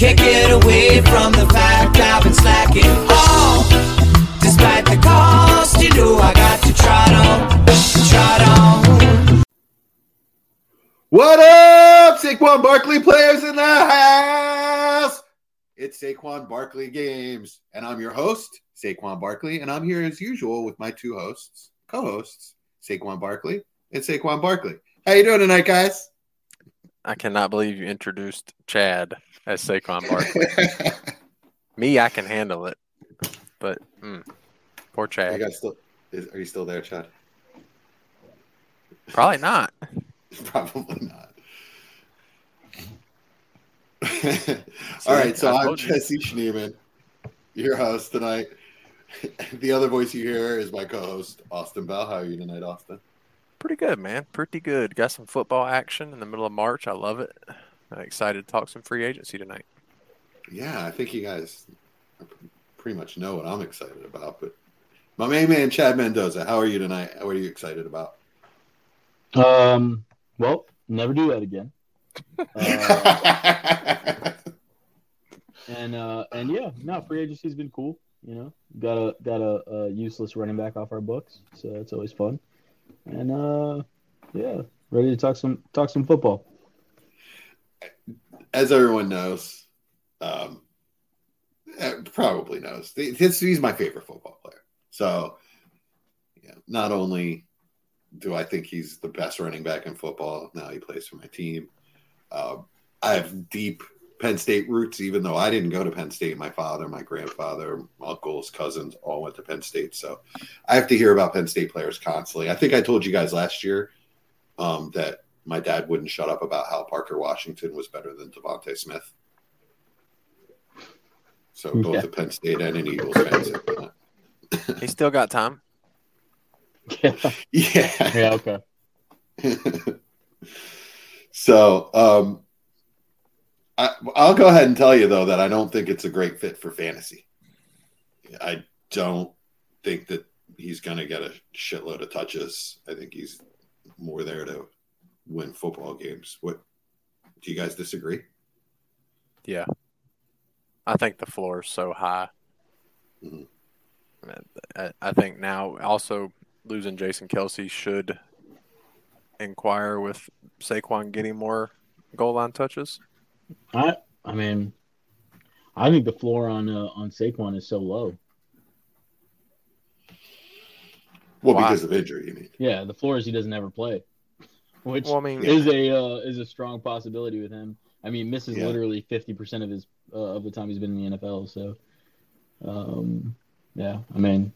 Can't get away from the fact I've been slacking. Oh, despite the cost, you know I got to trot on. What up, Saquon Barkley players in the house? It's Saquon Barkley Games, and I'm your host, Saquon Barkley, and I'm here as usual with my two co-hosts, Saquon Barkley and Saquon Barkley. How you doing tonight, guys? I cannot believe you introduced Chad as Saquon Barkley. Me, I can handle it, but poor Chad. Are you still there, Chad? Probably not. Probably not. All right, so I'm Jesse Schneeman, your host tonight. The other voice you hear is my co-host, Austin Bell. How are you tonight, Austin? Pretty good, man. Pretty good. Got some football action in the middle of March. I love it. I'm excited to talk some free agency tonight. Yeah, I think you guys pretty much know what I'm excited about. But my main man, Chad Mendoza, how are you tonight? What are you excited about? Well, never do that again. And yeah, no, free agency's been cool. You know, got a useless running back off our books, so it's always fun. And yeah, ready to talk some football. As everyone knows, probably knows, he's my favorite football player. So, yeah, not only do I think he's the best running back in football, now he plays for my team. I have deep Penn State roots, even though I didn't go to Penn State. My father, my grandfather, uncles, cousins all went to Penn State. So I have to hear about Penn State players constantly. I think I told you guys last year that my dad wouldn't shut up about how Parker Washington was better than Devontae Smith. So both a Penn State and an Eagles fans. He still got time. Yeah, okay. So I'll go ahead and tell you, though, that I don't think it's a great fit for fantasy. I don't think that he's going to get a shitload of touches. I think he's more there to win football games. What do you guys disagree? Yeah. I think the floor is so high. Mm-hmm. I think now also losing Jason Kelce should inquire with Saquon getting more goal line touches. I mean, I think the floor on Saquon is so low. Well, because of injury, you mean? Yeah, the floor is he doesn't ever play, which is a strong possibility with him. I mean, misses literally 50% of his of the time he's been in the NFL. So, yeah, I mean,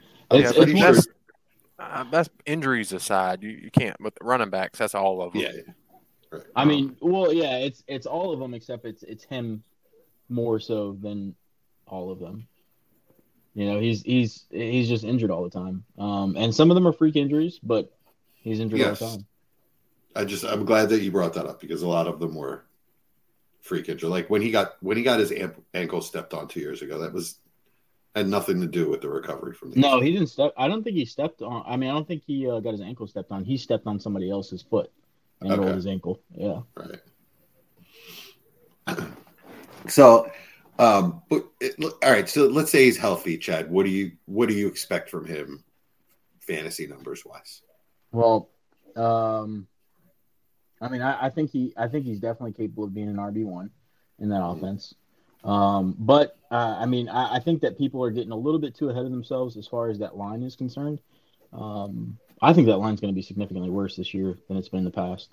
that's injuries aside. You can't. But the running backs, that's all of them. Yeah. Right. I mean, well, yeah, it's all of them except it's him more so than all of them. You know, he's just injured all the time. And some of them are freak injuries, but he's injured all the time. I'm glad that you brought that up because a lot of them were freak injury. Like when he got his ankle stepped on 2 years ago, that had nothing to do with the recovery from the No, he didn't step. I don't think he stepped on. I mean, I don't think he got his ankle stepped on. He stepped on somebody else's foot and rolled his ankle. Yeah. Right. So, all right. So let's say he's healthy, Chad. What do you expect from him, fantasy numbers wise? Well, I mean, I think he's definitely capable of being an RB1 in that offense. But I mean, I think that people are getting a little bit too ahead of themselves as far as that line is concerned. I think that line's going to be significantly worse this year than it's been in the past.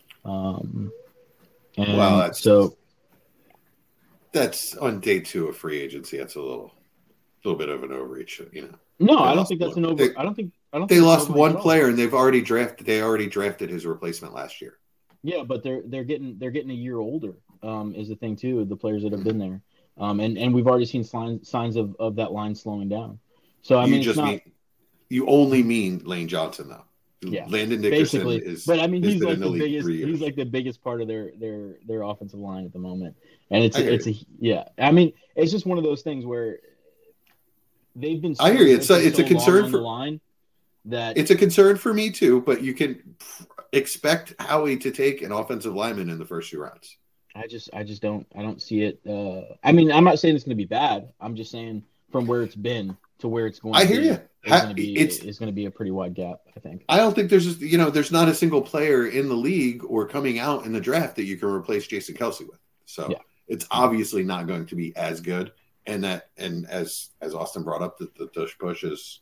That's on day 2 of free agency. That's a little bit of an overreach, you know. No, I don't think that's an over. I don't think they lost one player, and they've already drafted. They already drafted his replacement last year. Yeah, but they're getting a year older. Is the thing too. The players that have been there, and we've already seen signs of that line slowing down. So I mean, you only mean Lane Johnson though. Yeah, Landon Dickerson is. But I mean, he's like the biggest. He's like the biggest part of their offensive line at the moment, and I mean, it's just one of those things where they've been. I hear you. It's a concern for the line. It's a concern for me too, but you can expect Howie to take an offensive lineman in the first 2 rounds. I just don't see it. I mean, I'm not saying it's going to be bad. I'm just saying from where it's been to where it's going I to hear be, you. it's going to be a pretty wide gap, I think. I don't think there's not a single player in the league or coming out in the draft that you can replace Jason Kelsey with. So Yeah. it's obviously not going to be as good. And as Austin brought up, the tush push is,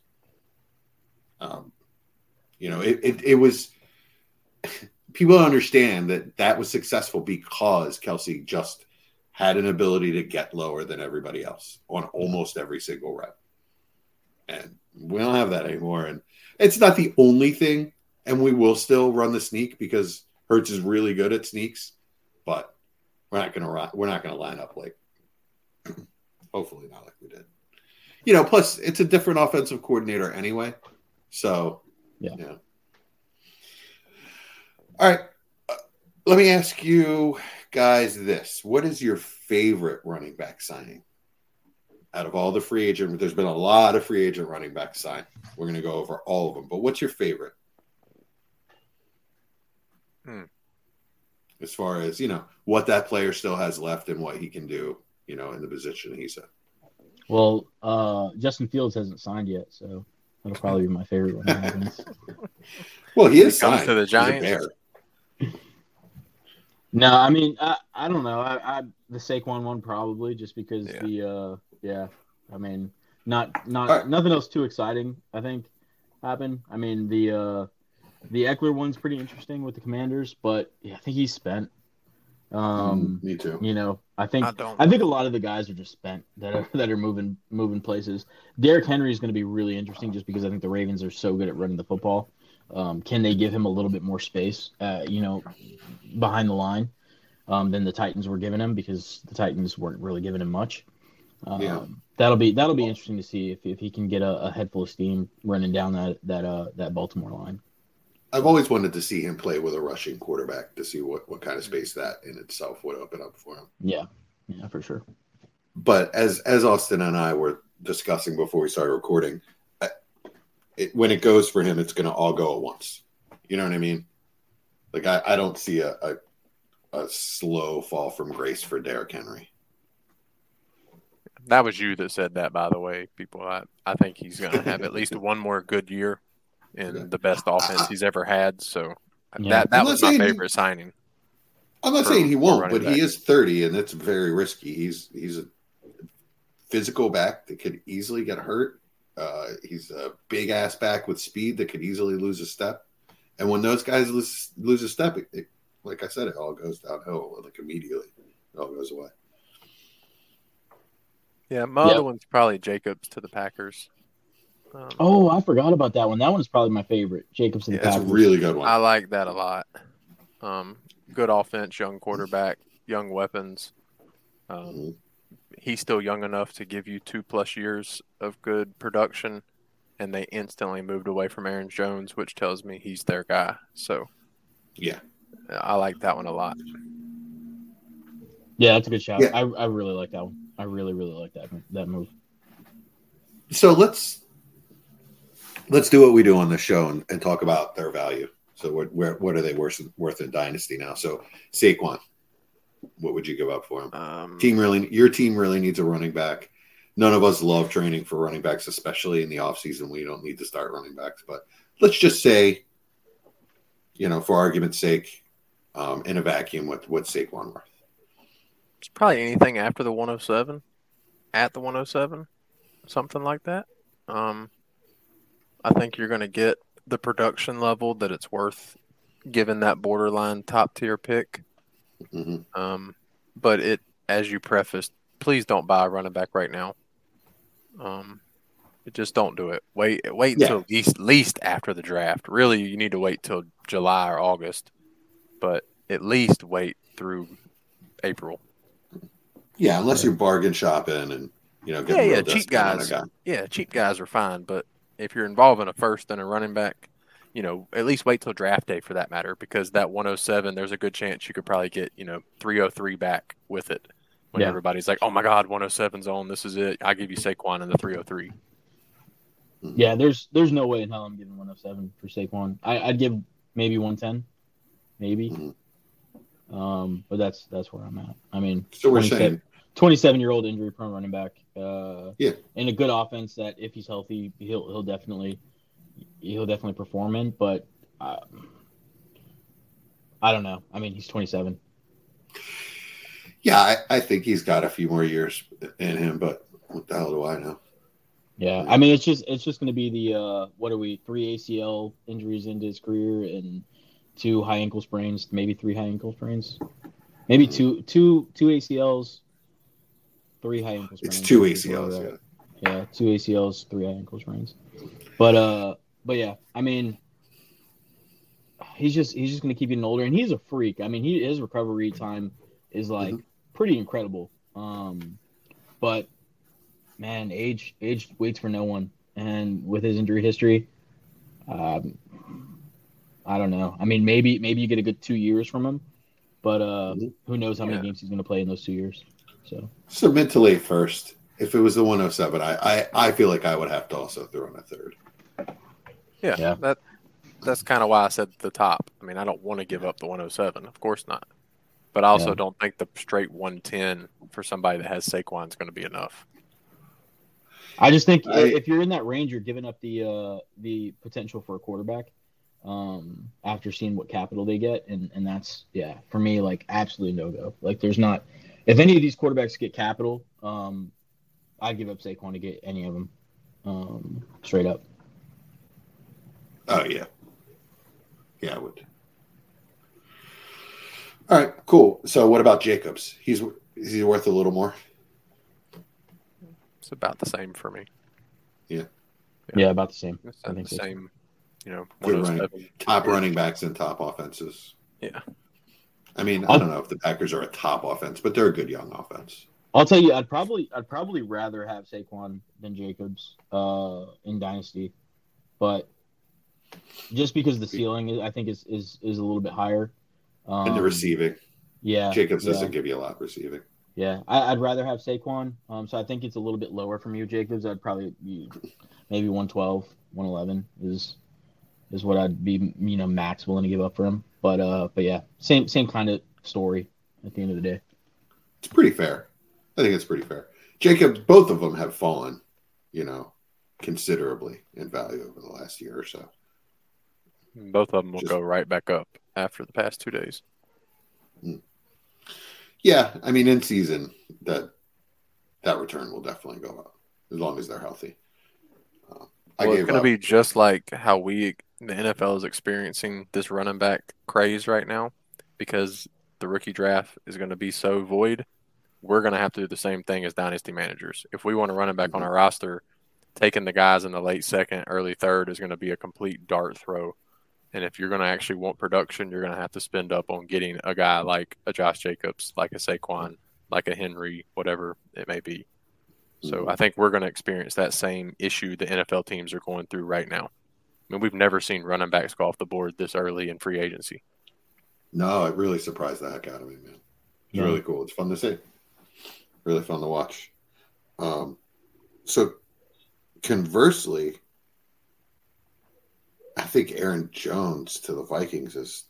it was. People don't understand that was successful because Kelsey just had an ability to get lower than everybody else on almost every single rep. And we don't have that anymore. And it's not the only thing. And we will still run the sneak because Hurts is really good at sneaks. But we're not going to line up like, hopefully not like we did. Plus it's a different offensive coordinator anyway. So, yeah. All right. Let me ask you guys this. What is your favorite running back signing? Out of all the free agent, there's been a lot of free agent running back signed. We're going to go over all of them. But what's your favorite? As far as, what that player still has left and what he can do, in the position he's in. Well, Justin Fields hasn't signed yet, so that'll probably be my favorite one. Well, he is signed to the Giants. No, I mean, I don't know. I the Saquon one probably just because I mean, nothing else too exciting. I think happened. I mean, the Eckler one's pretty interesting with the Commanders, but I think he's spent. Me too. I think a lot of the guys are just spent that are moving places. Derrick Henry is going to be really interesting just because I think the Ravens are so good at running the football. Can they give him a little bit more space, behind the line than the Titans were giving him because the Titans weren't really giving him much. That'll be interesting to see if he can get a head full of steam running down that Baltimore line. I've always wanted to see him play with a rushing quarterback to see what kind of space that in itself would open up for him. Yeah, for sure. But as Austin and I were discussing before we started recording, when it goes for him, it's going to all go at once. You know what I mean? Like I don't see a slow fall from grace for Derrick Henry. That was you that said that, by the way, people. I think he's going to have at least one more good year in the best offense he's ever had. So that was my favorite signing. I'm not saying he won't, but he is 30, and it's very risky. He's a physical back that could easily get hurt. He's a big-ass back with speed that could easily lose a step. And when those guys lose a step, like I said, it all goes downhill like immediately. It all goes away. Yeah, my other one's probably Jacobs to the Packers. I forgot about that one. That one's probably my favorite. Jacobs to the Packers. That's a really good one. I like that a lot. Good offense, young quarterback, young weapons. He's still young enough to give you 2+ years of good production, and they instantly moved away from Aaron Jones, which tells me he's their guy. So, yeah, I like that one a lot. Yeah, that's a good shot. Yeah. I really like that one. I really, really like that move. So let's do what we do on the show and talk about their value. So what are they worth in Dynasty now? So Saquon, what would you give up for him? Your team really needs a running back. None of us love training for running backs, especially in the offseason. We don't need to start running backs. But let's just say, for argument's sake, in a vacuum, what's Saquon worth? It's probably anything after the 107, at the 107, something like that. I think you're going to get the production level that it's worth given that borderline top-tier pick. Mm-hmm. But as you prefaced, please don't buy a running back right now. Just don't do it. Wait until at least after the draft. Really, you need to wait till July or August, but at least wait through April. Yeah, unless you're bargain shopping and cheap guys. Yeah, cheap guys are fine, but if you're involving a first and a running back, at least wait till draft day for that matter, because that 107, there's a good chance you could probably get 303 back with it. When everybody's like, oh my God, 107's on, this is it. I'll give you Saquon in the 303. Yeah, there's no way in hell I'm giving 107 for Saquon. I'd give maybe 110, maybe. But that's where I'm at. I mean, so we're saying 27-year-old injury-prone running back. Yeah, in a good offense that if he's healthy, he'll definitely perform in. But I don't know. I mean, he's 27. Yeah, I think he's got a few more years in him, but what the hell do I know? Yeah, I mean, it's just going to be the 3 ACL injuries into his career and 2 high ankle sprains, maybe 3 high ankle sprains, maybe two ACLs, 3 high ankle sprains. It's 2 ACLs, yeah, 2 ACLs, 3 high ankle sprains. But yeah, I mean, he's just going to keep getting older, and he's a freak. I mean, his recovery time is like pretty incredible. But man, age waits for no one, and with his injury history, I don't know. I mean, maybe you get a good 2 years from him, but who knows how many games he's going to play in those 2 years. So mid to late first. If it was the 107, I feel like I would have to also throw in a third. Yeah. That's kind of why I said the top. I mean, I don't want to give up the 107, of course not. But I also don't think the straight 110 for somebody that has Saquon is going to be enough. I just think if you're in that range, you're giving up the potential for a quarterback after seeing what capital they get, and that's for me like absolutely no go. Like there's not, if any of these quarterbacks get capital, I'd give up Saquon to get any of them straight up. Oh yeah, I would. All right, cool. So what about Jacobs? Is he worth a little more? It's about the same for me. Yeah, about the same. I think the same. Top running backs and top offenses. Yeah. I mean, I don't know if the Packers are a top offense, but they're a good young offense. I'll tell you, I'd probably rather have Saquon than Jacobs in Dynasty, but just because the ceiling I think is a little bit higher. And the receiving. Yeah. Jacobs doesn't give you a lot receiving. Yeah. I'd rather have Saquon. So I think it's a little bit lower from you, Jacobs. I'd probably be maybe 112, 111 is what I'd be, max willing to give up for him. But yeah, same kind of story at the end of the day. It's pretty fair. I think it's pretty fair. Jacobs, both of them have fallen, considerably in value over the last year or so. Both of them will go right back up after the past 2 days. Yeah, I mean, in season, that return will definitely go up as long as they're healthy. It's going to be just like how the NFL is experiencing this running back craze right now, because the rookie draft is going to be so void. We're going to have to do the same thing as dynasty managers. If we want a running back on our roster, taking the guys in the late second, early third is going to be a complete dart throw. And if you're going to actually want production, you're going to have to spend up on getting a guy like a Josh Jacobs, like a Saquon, like a Henry, whatever it may be. So I think we're going to experience that same issue the NFL teams are going through right now. I mean, we've never seen running backs go off the board this early in free agency. No, it really surprised the heck out of me, man. It's really cool. It's fun to see. Really fun to watch. So conversely, I think Aaron Jones to the Vikings is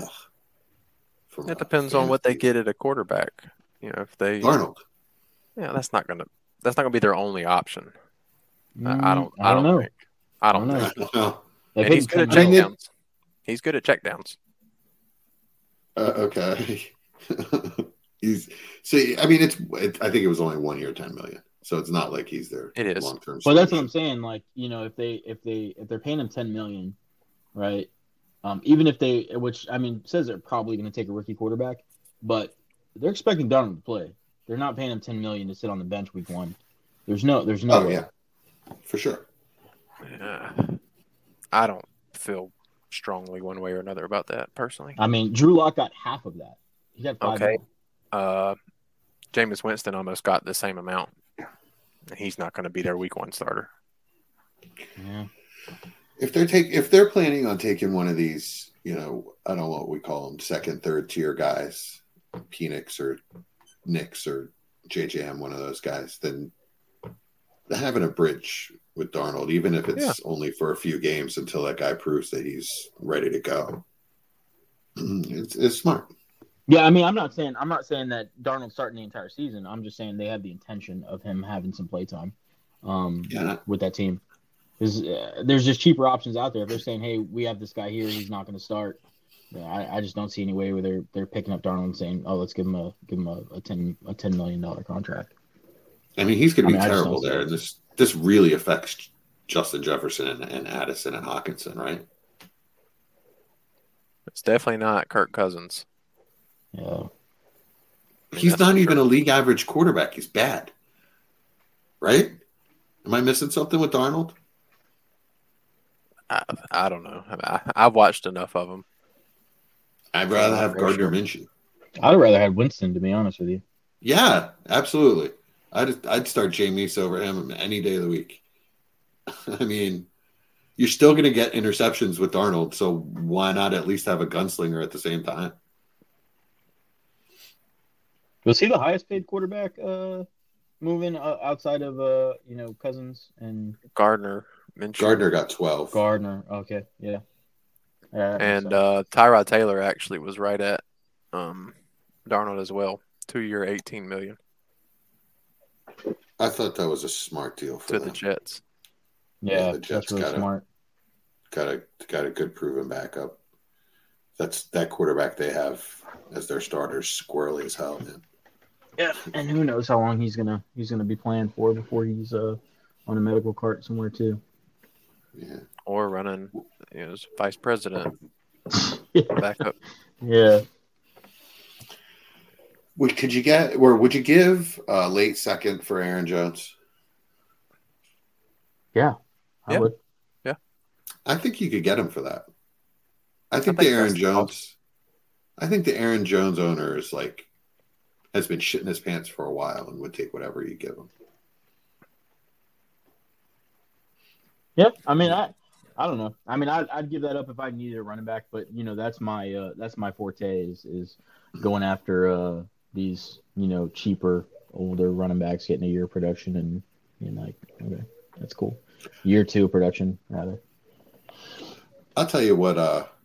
It depends on what they get at a quarterback. If they Arnold. Yeah, that's not gonna be their only option. I don't know. think. I don't know. And he's good at checkdowns. He's good at checkdowns. Okay. I think it was only 1 year, $10 million. So it's not like he's there. It is long-term. Well, that's what I'm saying. Like, if they're paying him $10 million, right? Even if which I mean, says they're probably going to take a rookie quarterback, but they're expecting Darnold to play. They're not paying him $10 million to sit on the bench week 1. There's no way. Yeah, for sure. Yeah. I don't feel strongly one way or another about that personally. I mean, Drew Lock got half of that. He got 5 million. Jameis Winston almost got the same amount. He's not going to be their week 1 starter. Yeah. If they're planning on taking one of these, I don't know what we call them, second, third tier guys, Penix or Nix or JJM, one of those guys, then having a bridge with Darnold, even if it's only for a few games until that guy proves that he's ready to go, it's smart. Yeah, I mean, I'm not saying that Darnold's starting the entire season. I'm just saying they have the intention of him having some play time, with that team. Because there's just cheaper options out there. If they're saying, "Hey, we have this guy here, he's not going to start," I just don't see any way where they're picking up Darnold and saying, "Oh, let's give him a $10 million contract." I mean, he's going to be terrible there. And this really affects Justin Jefferson and Addison and Hockenson, right? It's definitely not Kirk Cousins. Yeah. He's not even a league average quarterback. He's bad. Right? Am I missing something with Darnold? I don't know. I've watched enough of him. I'd rather have Gardner Minshew. I'd rather have Winston, to be honest with you. Yeah, absolutely. I'd start Jameis over him any day of the week. I mean, you're still going to get interceptions with Darnold, so why not at least have a gunslinger at the same time? Was he the highest paid quarterback moving outside of Cousins and Gardner Minshew? Gardner got 12. Gardner, okay, yeah. And Tyrod Taylor actually was right at Darnold as well. 2-year, $18 million. I thought that was a smart deal for the Jets. Yeah, the Jets that's really smart. Got a good proven backup. That quarterback they have as their starter, squirrely as hell, man. Yeah, and who knows how long he's gonna be playing for before he's on a medical cart somewhere too. Yeah, or running as vice president, backup. Yeah. Would you give a late second for Aaron Jones? Yeah, I would. Yeah, I think you could get him for that. I think the Aaron Jones owner is has been shitting his pants for a while and would take whatever you give him. Yep. I mean, I don't know. I mean, I'd give that up if I needed a running back, but that's my forte is going after these cheaper older running backs getting a year of production and okay, that's cool. Year 2 production rather. I'll tell you what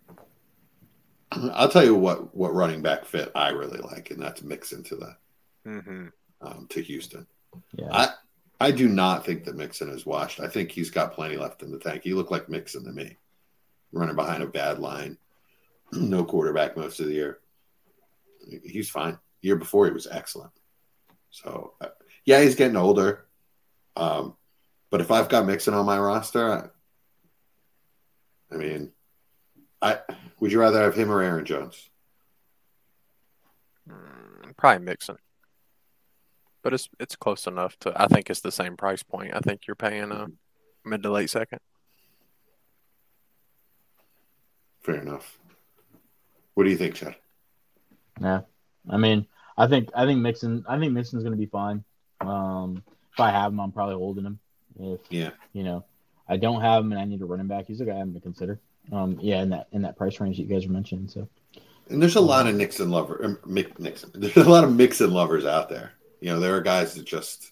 running back fit I really like, and that's Mixon to to Houston. Yeah. I do not think that Mixon is washed. I think he's got plenty left in the tank. He looked like Mixon to me, running behind a bad line, no quarterback most of the year. He's fine. The year before, he was excellent. So, yeah, he's getting older. But if I've got Mixon on my roster, would you rather have him or Aaron Jones? Probably Mixon. But it's close enough to. I think it's the same price point. I think you're paying a mid to late second. Fair enough. What do you think, Chad? Yeah, I mean, I think Mixon's going to be fine. If I have him, I'm probably holding him. If I don't have him and I need a running back, he's a guy I'm going to consider. In that price range that you guys were mentioning. So, and there's a lot of There's a lot of Mixon lovers out there. There are guys that just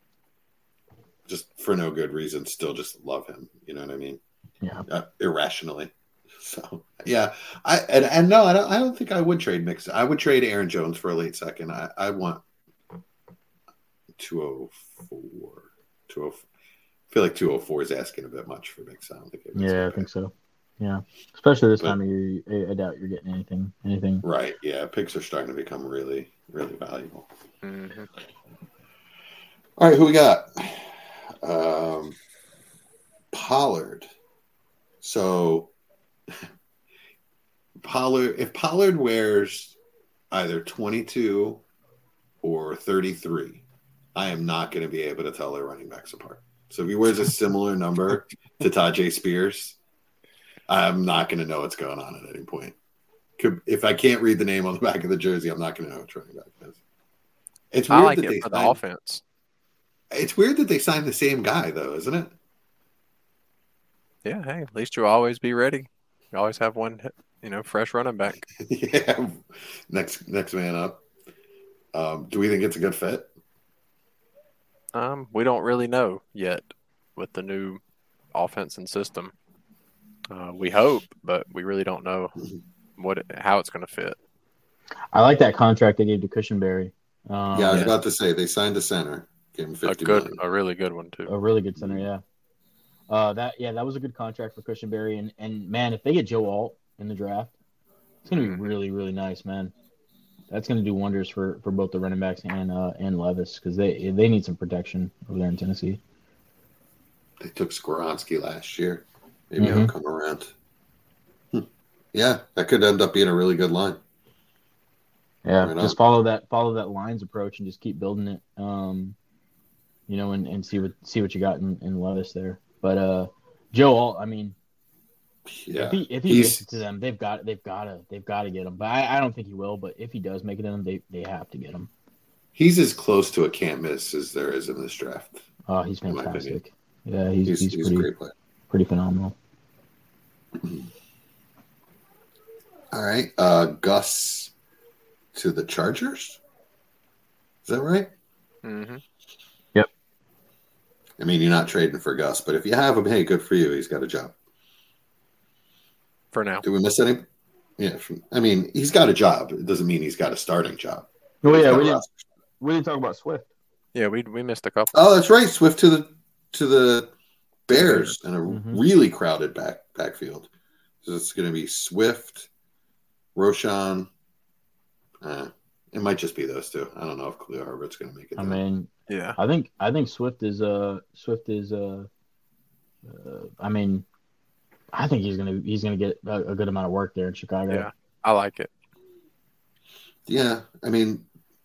for no good reason still just love him. You know what I mean? Yeah. Irrationally. So yeah, I don't think I would trade Mixon. I would trade Aaron Jones for a late second. I want 204. I feel like 204 is asking a bit much for Mixon. I think so. Yeah, especially this time of year, I doubt you're getting anything. Right. Yeah, picks are starting to become really, really valuable. Mm-hmm. All right, who we got? Pollard. So if Pollard wears either 22 or 33, I am not going to be able to tell their running backs apart. So if he wears a similar number to Tajay Spears, I'm not going to know what's going on at any point. If I can't read the name on the back of the jersey, I'm not going to know which running back it is. It's weird I like it for the offense. It's weird that they signed the same guy, though, isn't it? Yeah, hey, at least you'll always be ready. You always have one, fresh running back. Yeah, next man up. Do we think it's a good fit? We don't really know yet with the new offense and system. We hope, but we really don't know how it's going to fit. I like that contract they gave to Cushenberry. I was about to say they signed a center, gave him $50 million. A really good one too. A really good center, yeah. That was a good contract for Cushenberry, and man, if they get Joe Alt in the draft, it's gonna be really, really nice, man. That's gonna do wonders for both the running backs and Levis because they need some protection over there in Tennessee. They took Skoronski last year. Maybe he'll come around. Yeah, that could end up being a really good line. Yeah, just follow that lines approach and just keep building it. And see what you got in Levis there. But Joe Alt, I mean, if he makes it to them, they've got to get him. But I don't think he will. But if he does make it to them, they have to get him. He's as close to a can't miss as there is in this draft. Oh, he's fantastic. Yeah, he's a great player. Pretty phenomenal. All right, Gus to the Chargers. Is that right? Mm-hmm. Yep. I mean, you're not trading for Gus, but if you have him, hey, good for you. He's got a job. For now. Do we miss any? Yeah. I mean, he's got a job. It doesn't mean he's got a starting job. Oh, yeah. We didn't talk about Swift. Yeah, we missed a couple. Oh, that's right. Swift to the Bears in a really crowded backfield. So it's going to be Swift, Roschon. It might just be those two. I don't know if Khalil Herbert's going to make it. I mean, yeah. I think Swift is I mean, I think he's gonna get a good amount of work there in Chicago. Yeah, I like it. Yeah, I mean,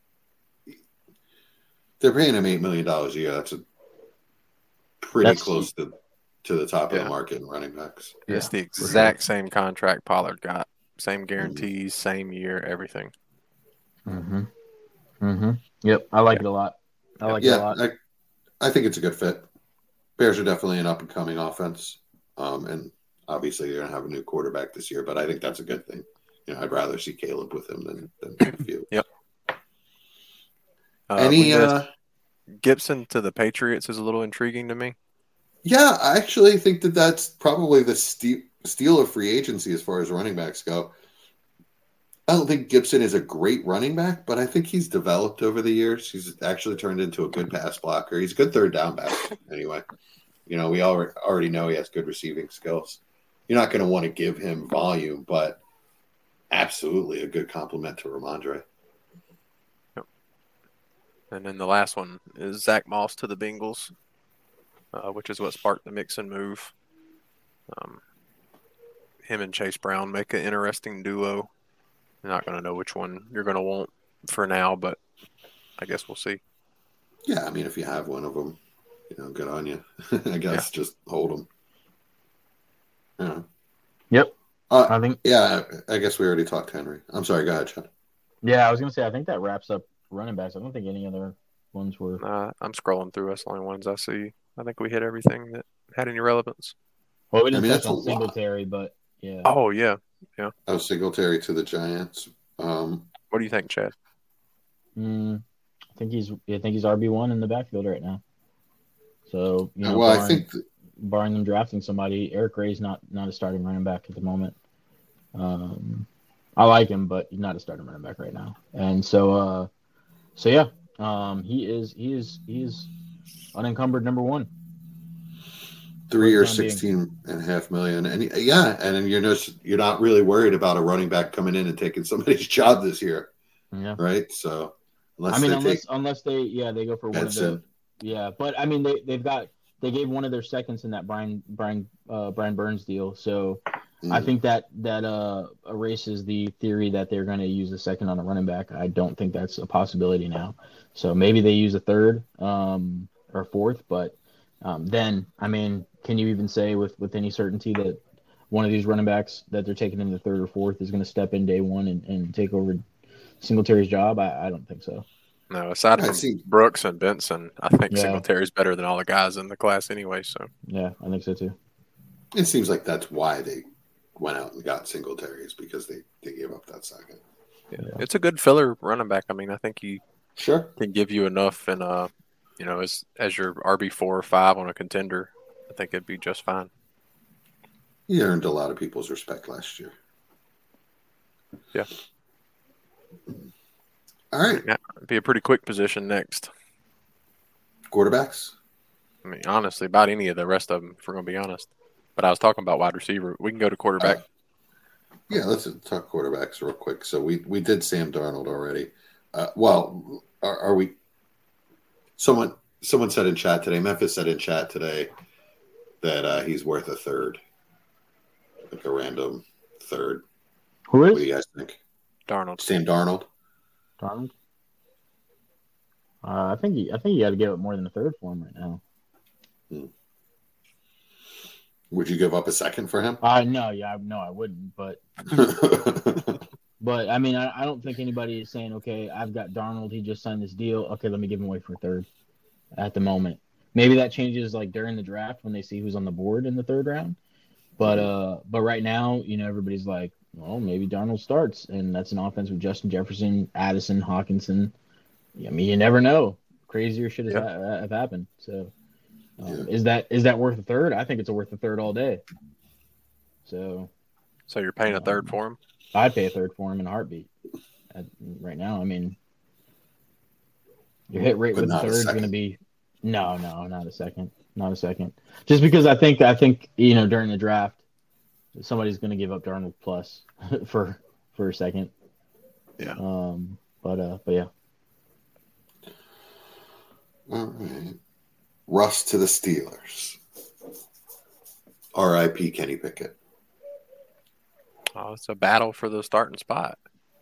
they're paying him $8 million a year. That's close to the top of the market in running backs. It's the exact same contract Pollard got. Same guarantees, same year, everything. Yep, I like it a lot. I think it's a good fit. Bears are definitely an up and coming offense, and obviously they're gonna have a new quarterback this year. But I think that's a good thing. I'd rather see Caleb with him than a few. Yep. Gibson to the Patriots is a little intriguing to me. Yeah, I actually think that's probably the steal of free agency as far as running backs go. I don't think Gibson is a great running back, but I think he's developed over the years. He's actually turned into a good pass blocker. He's a good third down back anyway. We already know he has good receiving skills. You're not going to want to give him volume, but absolutely a good compliment to Ramondre. Yep. And then the last one is Zach Moss to the Bengals, which is what sparked the Mixon move. Him and Chase Brown make an interesting duo. You're not going to know which one you're going to want for now, but I guess we'll see. Yeah, I mean, if you have one of them, good on you. I guess just hold them. Yeah. Yep. I guess we already talked Henry. I'm sorry. Go ahead, Chad. Yeah, I was going to say, I think that wraps up running backs. I don't think any other ones were. I'm scrolling through. That's the only ones I see. I think we hit everything that had any relevance. Well, we didn't touch on Singletary, but yeah. Oh, yeah. Yeah. Oh, Singletary to the Giants. What do you think, Chad? I think he's RB1 in the backfield right now. So I think barring them drafting somebody, Eric Ray's not a starting running back at the moment. I like him, but he's not a starting running back right now. And so yeah, he is unencumbered number one. 3 years, $16.5 million, and then you're not really worried about a running back coming in and taking somebody's job this year, right? So unless they go for one of the but I mean they gave one of their seconds in that Brian Burns deal, so I think that erases the theory that they're going to use a second on a running back. I don't think that's a possibility now. So maybe they use a third or fourth, but then I mean, can you even say with any certainty that one of these running backs that they're taking in the third or fourth is going to step in day one and take over Singletary's job? I don't think so. No, aside from Brooks and Benson, I think Singletary's better than all the guys in the class anyway. So yeah, I think so too. It seems like that's why they went out and got Singletary's because they gave up that second. Yeah. It's a good filler running back. I mean, I think he can give you enough and as your RB4 or 5 on a contender, I think it'd be just fine. He earned a lot of people's respect last year. Yeah. All right. Yeah, it'd be a pretty quick position next. Quarterbacks? I mean, honestly, about any of the rest of them, if we're going to be honest. But I was talking about wide receiver. We can go to quarterback. Yeah, let's talk quarterbacks real quick. So we did Sam Darnold already. Well, are we? Someone said in chat today. Memphis said in chat today that he's worth a third, like a random third. Who is? What do you guys think? Darnold. Sam Darnold. Darnold. I think you got to give it more than a third for him right now. Would you give up a second for him? No, I wouldn't. But but I mean, I don't think anybody is saying, okay, I've got Darnold. He just signed this deal. Okay, let me give him away for a third. At the moment, maybe that changes like during the draft when they see who's on the board in the third round. But right now, everybody's like, well, maybe Darnold starts, and that's an offense with Justin Jefferson, Addison, Hawkinson. I mean, you never know. Crazier shit has have happened. So. Is that worth a third? I think it's worth a third all day. So you're paying a third for him? I'd pay a third for him in a heartbeat. Right now, I mean, your hit rate with the third is going to be no, not a second. Just because I think during the draft, somebody's going to give up Darnold plus for a second. Yeah. But yeah. All right. Russ to the Steelers. R.I.P. Kenny Pickett. Oh, it's a battle for the starting spot.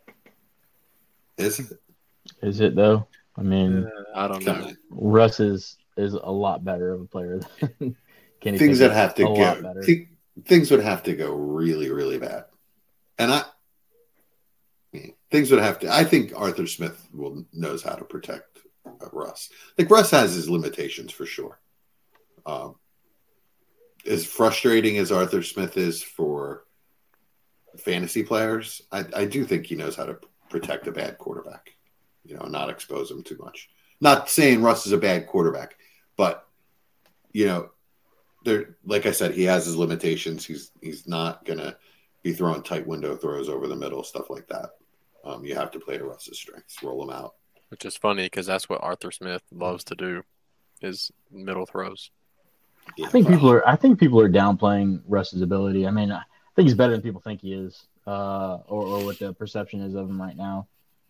Is it? Is it though? I mean, I don't know. Russ is a lot better of a player than Kenny Things Pickett. that have to go. Things would have to go really, really bad, and things would have to. I think Arthur Smith knows how to protect Russ. Like Russ has his limitations for sure. As frustrating as Arthur Smith is for fantasy players, I do think he knows how to protect a bad quarterback, not expose him too much. Not saying Russ is a bad quarterback, but there, like I said, he has his limitations. He's not gonna be throwing tight window throws over the middle, stuff like that. You have to play to Russ's strengths, roll him out. Which is funny because that's what Arthur Smith loves to do, is middle throws. Yeah, I think people are downplaying Russ's ability. I mean, I think he's better than people think he is, or what the perception is of him right now.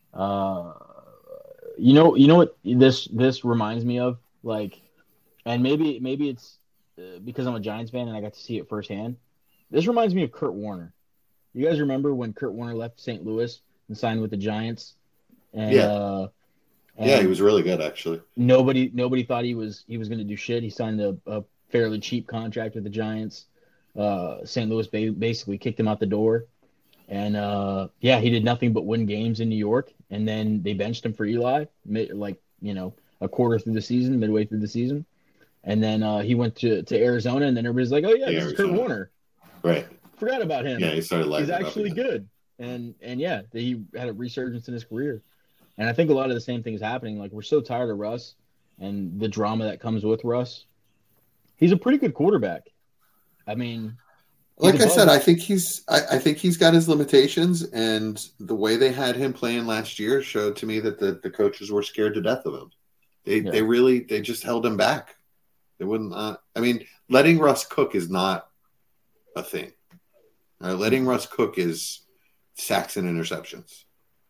You know what this reminds me of, like, and maybe it's because I'm a Giants fan and I got to see it firsthand. This reminds me of Kurt Warner. You guys remember when Kurt Warner left St. Louis and signed with the Giants? And, he was really good, actually. Nobody thought he was going to do shit. He signed a fairly cheap contract with the Giants. St. Louis basically kicked him out the door. And, he did nothing but win games in New York. And then they benched him for Eli, a quarter through the season, midway through the season. And then he went to Arizona, and then everybody's like, oh, yeah, this is Kurt Warner. Right. Forgot about him. Yeah, he started lighting He's actually good. And he had a resurgence in his career. And I think a lot of the same thing is happening. Like, we're so tired of Russ and the drama that comes with Russ. He's a pretty good quarterback. I mean, like I said, I think he's got his limitations, and the way they had him playing last year showed to me that the coaches were scared to death of him. They just held him back. They wouldn't. I mean, letting Russ cook is not a thing. Letting Russ cook is sacks and interceptions.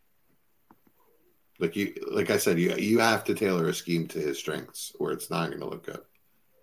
Like I said, you have to tailor a scheme to his strengths, or it's not going to look good.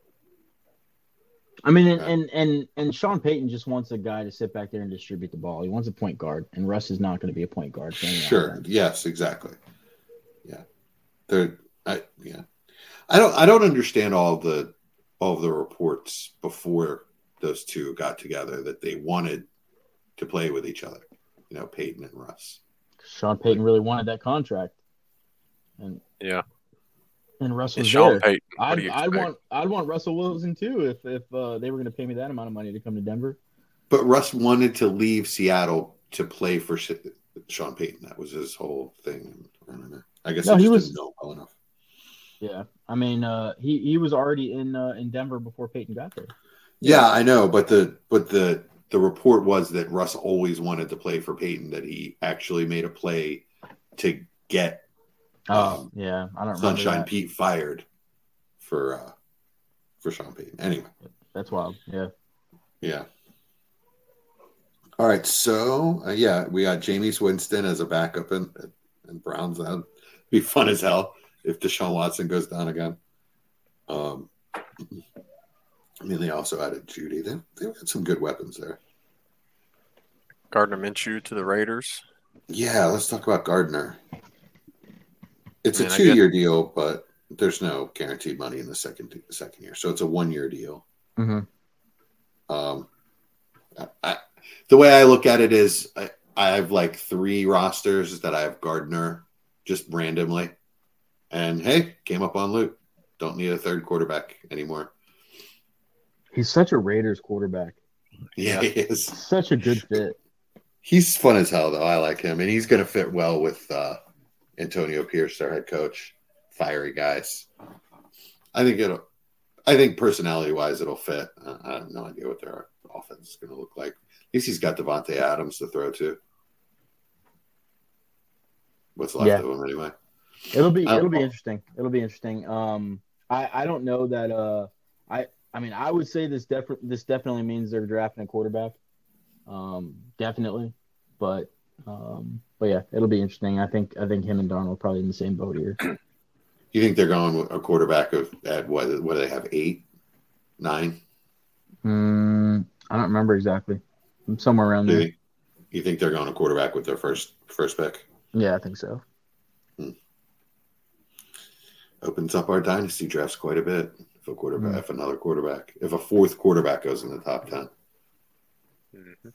I mean, and Sean Payton just wants a guy to sit back there and distribute the ball. He wants a point guard, and Russ is not going to be a point guard. Sure. Offense. Yes. Exactly. Yeah. I don't understand all of the reports before those two got together that they wanted to play with each other. Payton and Russ. Sean Payton really wanted that contract. And yeah. And Russell was Sean there. Payton, I'd want Russell Wilson too if they were going to pay me that amount of money to come to Denver. But Russ wanted to leave Seattle to play for Sean Payton. That was his whole thing. I don't know. I guess he didn't know well enough. Yeah, I mean, he was already in Denver before Payton got there. Yeah, I know, but the report was that Russ always wanted to play for Payton. That he actually made a play to get I don't remember Sunshine that. Pete fired for Sean Payton. Anyway, that's wild. Yeah. All right, so we got Jameis Winston as a backup in Browns. That'd be fun as hell if Deshaun Watson goes down again. They also added Judy. They've got some good weapons there. Gardner Minshew to the Raiders. Yeah, let's talk about Gardner. It's a 2-year deal, but there's no guaranteed money in the second year, so it's a 1-year deal. Mm-hmm. The way I look at it is I have like 3 rosters that I have Gardner just randomly, and hey, came up on loot. Don't need a third quarterback anymore. He's such a Raiders quarterback. Yeah, he is. Such a good fit. He's fun as hell, though. I like him, and he's going to fit well with Antonio Pierce, their head coach. Fiery guys. I think personality-wise, it'll fit. I have no idea what their offense is going to look like. At least he's got Devontae Adams to throw to. What's left of him anyway? It'll be interesting. It'll be interesting. I don't know that. I would say this definitely means they're drafting a quarterback. Definitely, but yeah, it'll be interesting. I think him and Darnold are probably in the same boat here. You think they're going with a quarterback at what do they have, 8, 9? I don't remember exactly. Somewhere around there. You think they're going a quarterback with their first pick? Yeah, I think so. Opens up our dynasty drafts quite a bit. If a quarterback, if another quarterback, if a 4th quarterback goes in the top 10. Mm-hmm.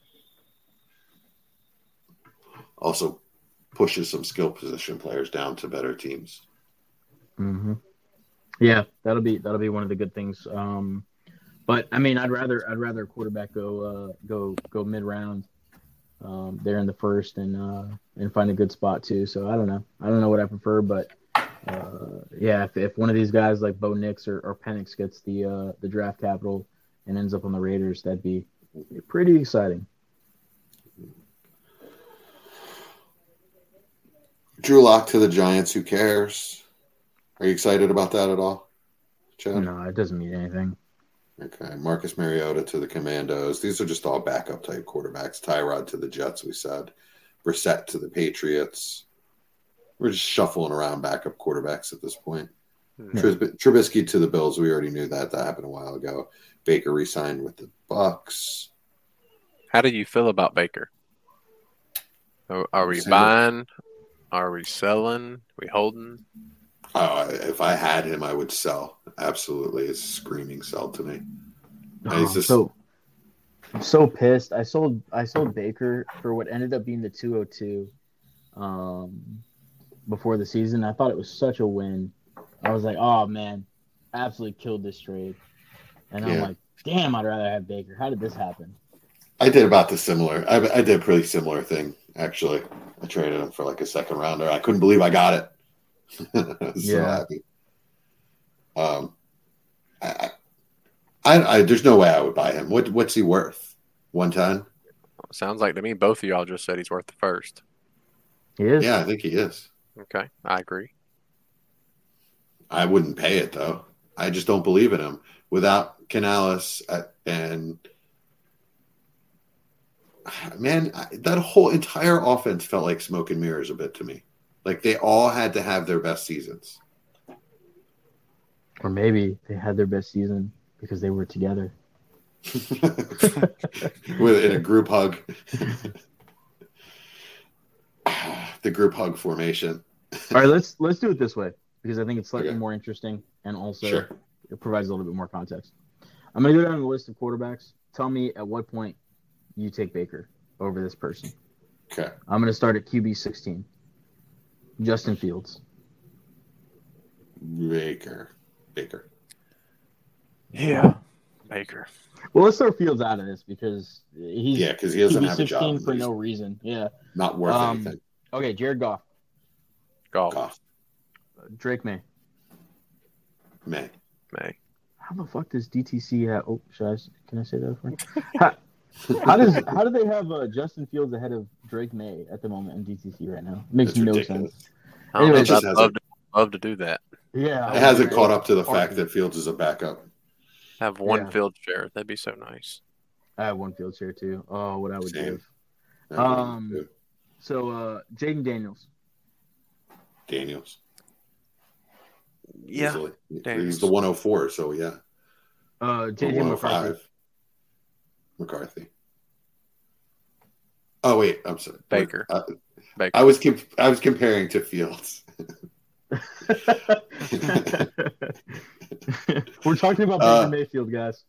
Also pushes some skill position players down to better teams. Mm-hmm. Yeah, that'll be one of the good things. But I mean, I'd rather a quarterback go mid round there in the first and find a good spot too. So I don't know what I prefer, but if one of these guys like Bo Nix or Penix gets the draft capital and ends up on the Raiders, that'd be pretty exciting. Drew Lock to the Giants. Who cares? Are you excited about that at all, Chad? No, it doesn't mean anything. Okay. Marcus Mariota to the Commandos. These are just all backup type quarterbacks. Tyrod to the Jets, we said. Brissett to the Patriots. We're just shuffling around backup quarterbacks at this point. Trubisky to the Bills. We already knew that. That happened a while ago. Baker re-signed with the Bucks. How do you feel about Baker? Are we buying? Are we selling? Are we holding? If I had him, I would sell. Absolutely. It's a screaming sell to me. I'm so pissed. I sold Baker for what ended up being the 202 before the season. I thought it was such a win. I was like, oh man, absolutely killed this trade. And I'm like, damn, I'd rather have Baker. How did this happen? I did about the similar. I did a pretty similar thing, actually. I traded him for like a second rounder. I couldn't believe I got it. I was so happy. I there's no way I would buy him. What's he worth? 110? Sounds like to me both of y'all just said he's worth the first. He is. Yeah, I think he is. Okay, I agree. I wouldn't pay it though. I just don't believe in him. Without Canales and man, that whole entire offense felt like smoke and mirrors a bit to me. Like they all had to have their best seasons. Or maybe they had their best season because they were together. In a group hug. The group hug formation. All right, let's do it this way because I think it's slightly more interesting and also it provides a little bit more context. I'm going to go down the list of quarterbacks. Tell me at what point you take Baker over this person. Okay. I'm going to start at QB 16. Justin Fields. Baker. Yeah, Baker. Well, let's throw Fields out of this because he doesn't have a job for no reason. Yeah, not worth anything. Okay, Jared Goff. Goff. Drake May. May. How the fuck does DTC have? Oh, can I say that? How do they have Justin Fields ahead of Drake May at the moment in DTC right now? It makes It's no ridiculous. sense. Anyways, I'd love to do that. Yeah, it hasn't caught up to the fact that Fields is a backup. Have one field share. That'd be so nice. I have one field share too. Oh, what I would give. So Jaden Daniels. Yeah. Easily. He's the 104, so yeah. JJ McCarthy. Oh wait, I'm sorry. Baker. I was comparing to Fields. We're talking about Baker Mayfield, guys.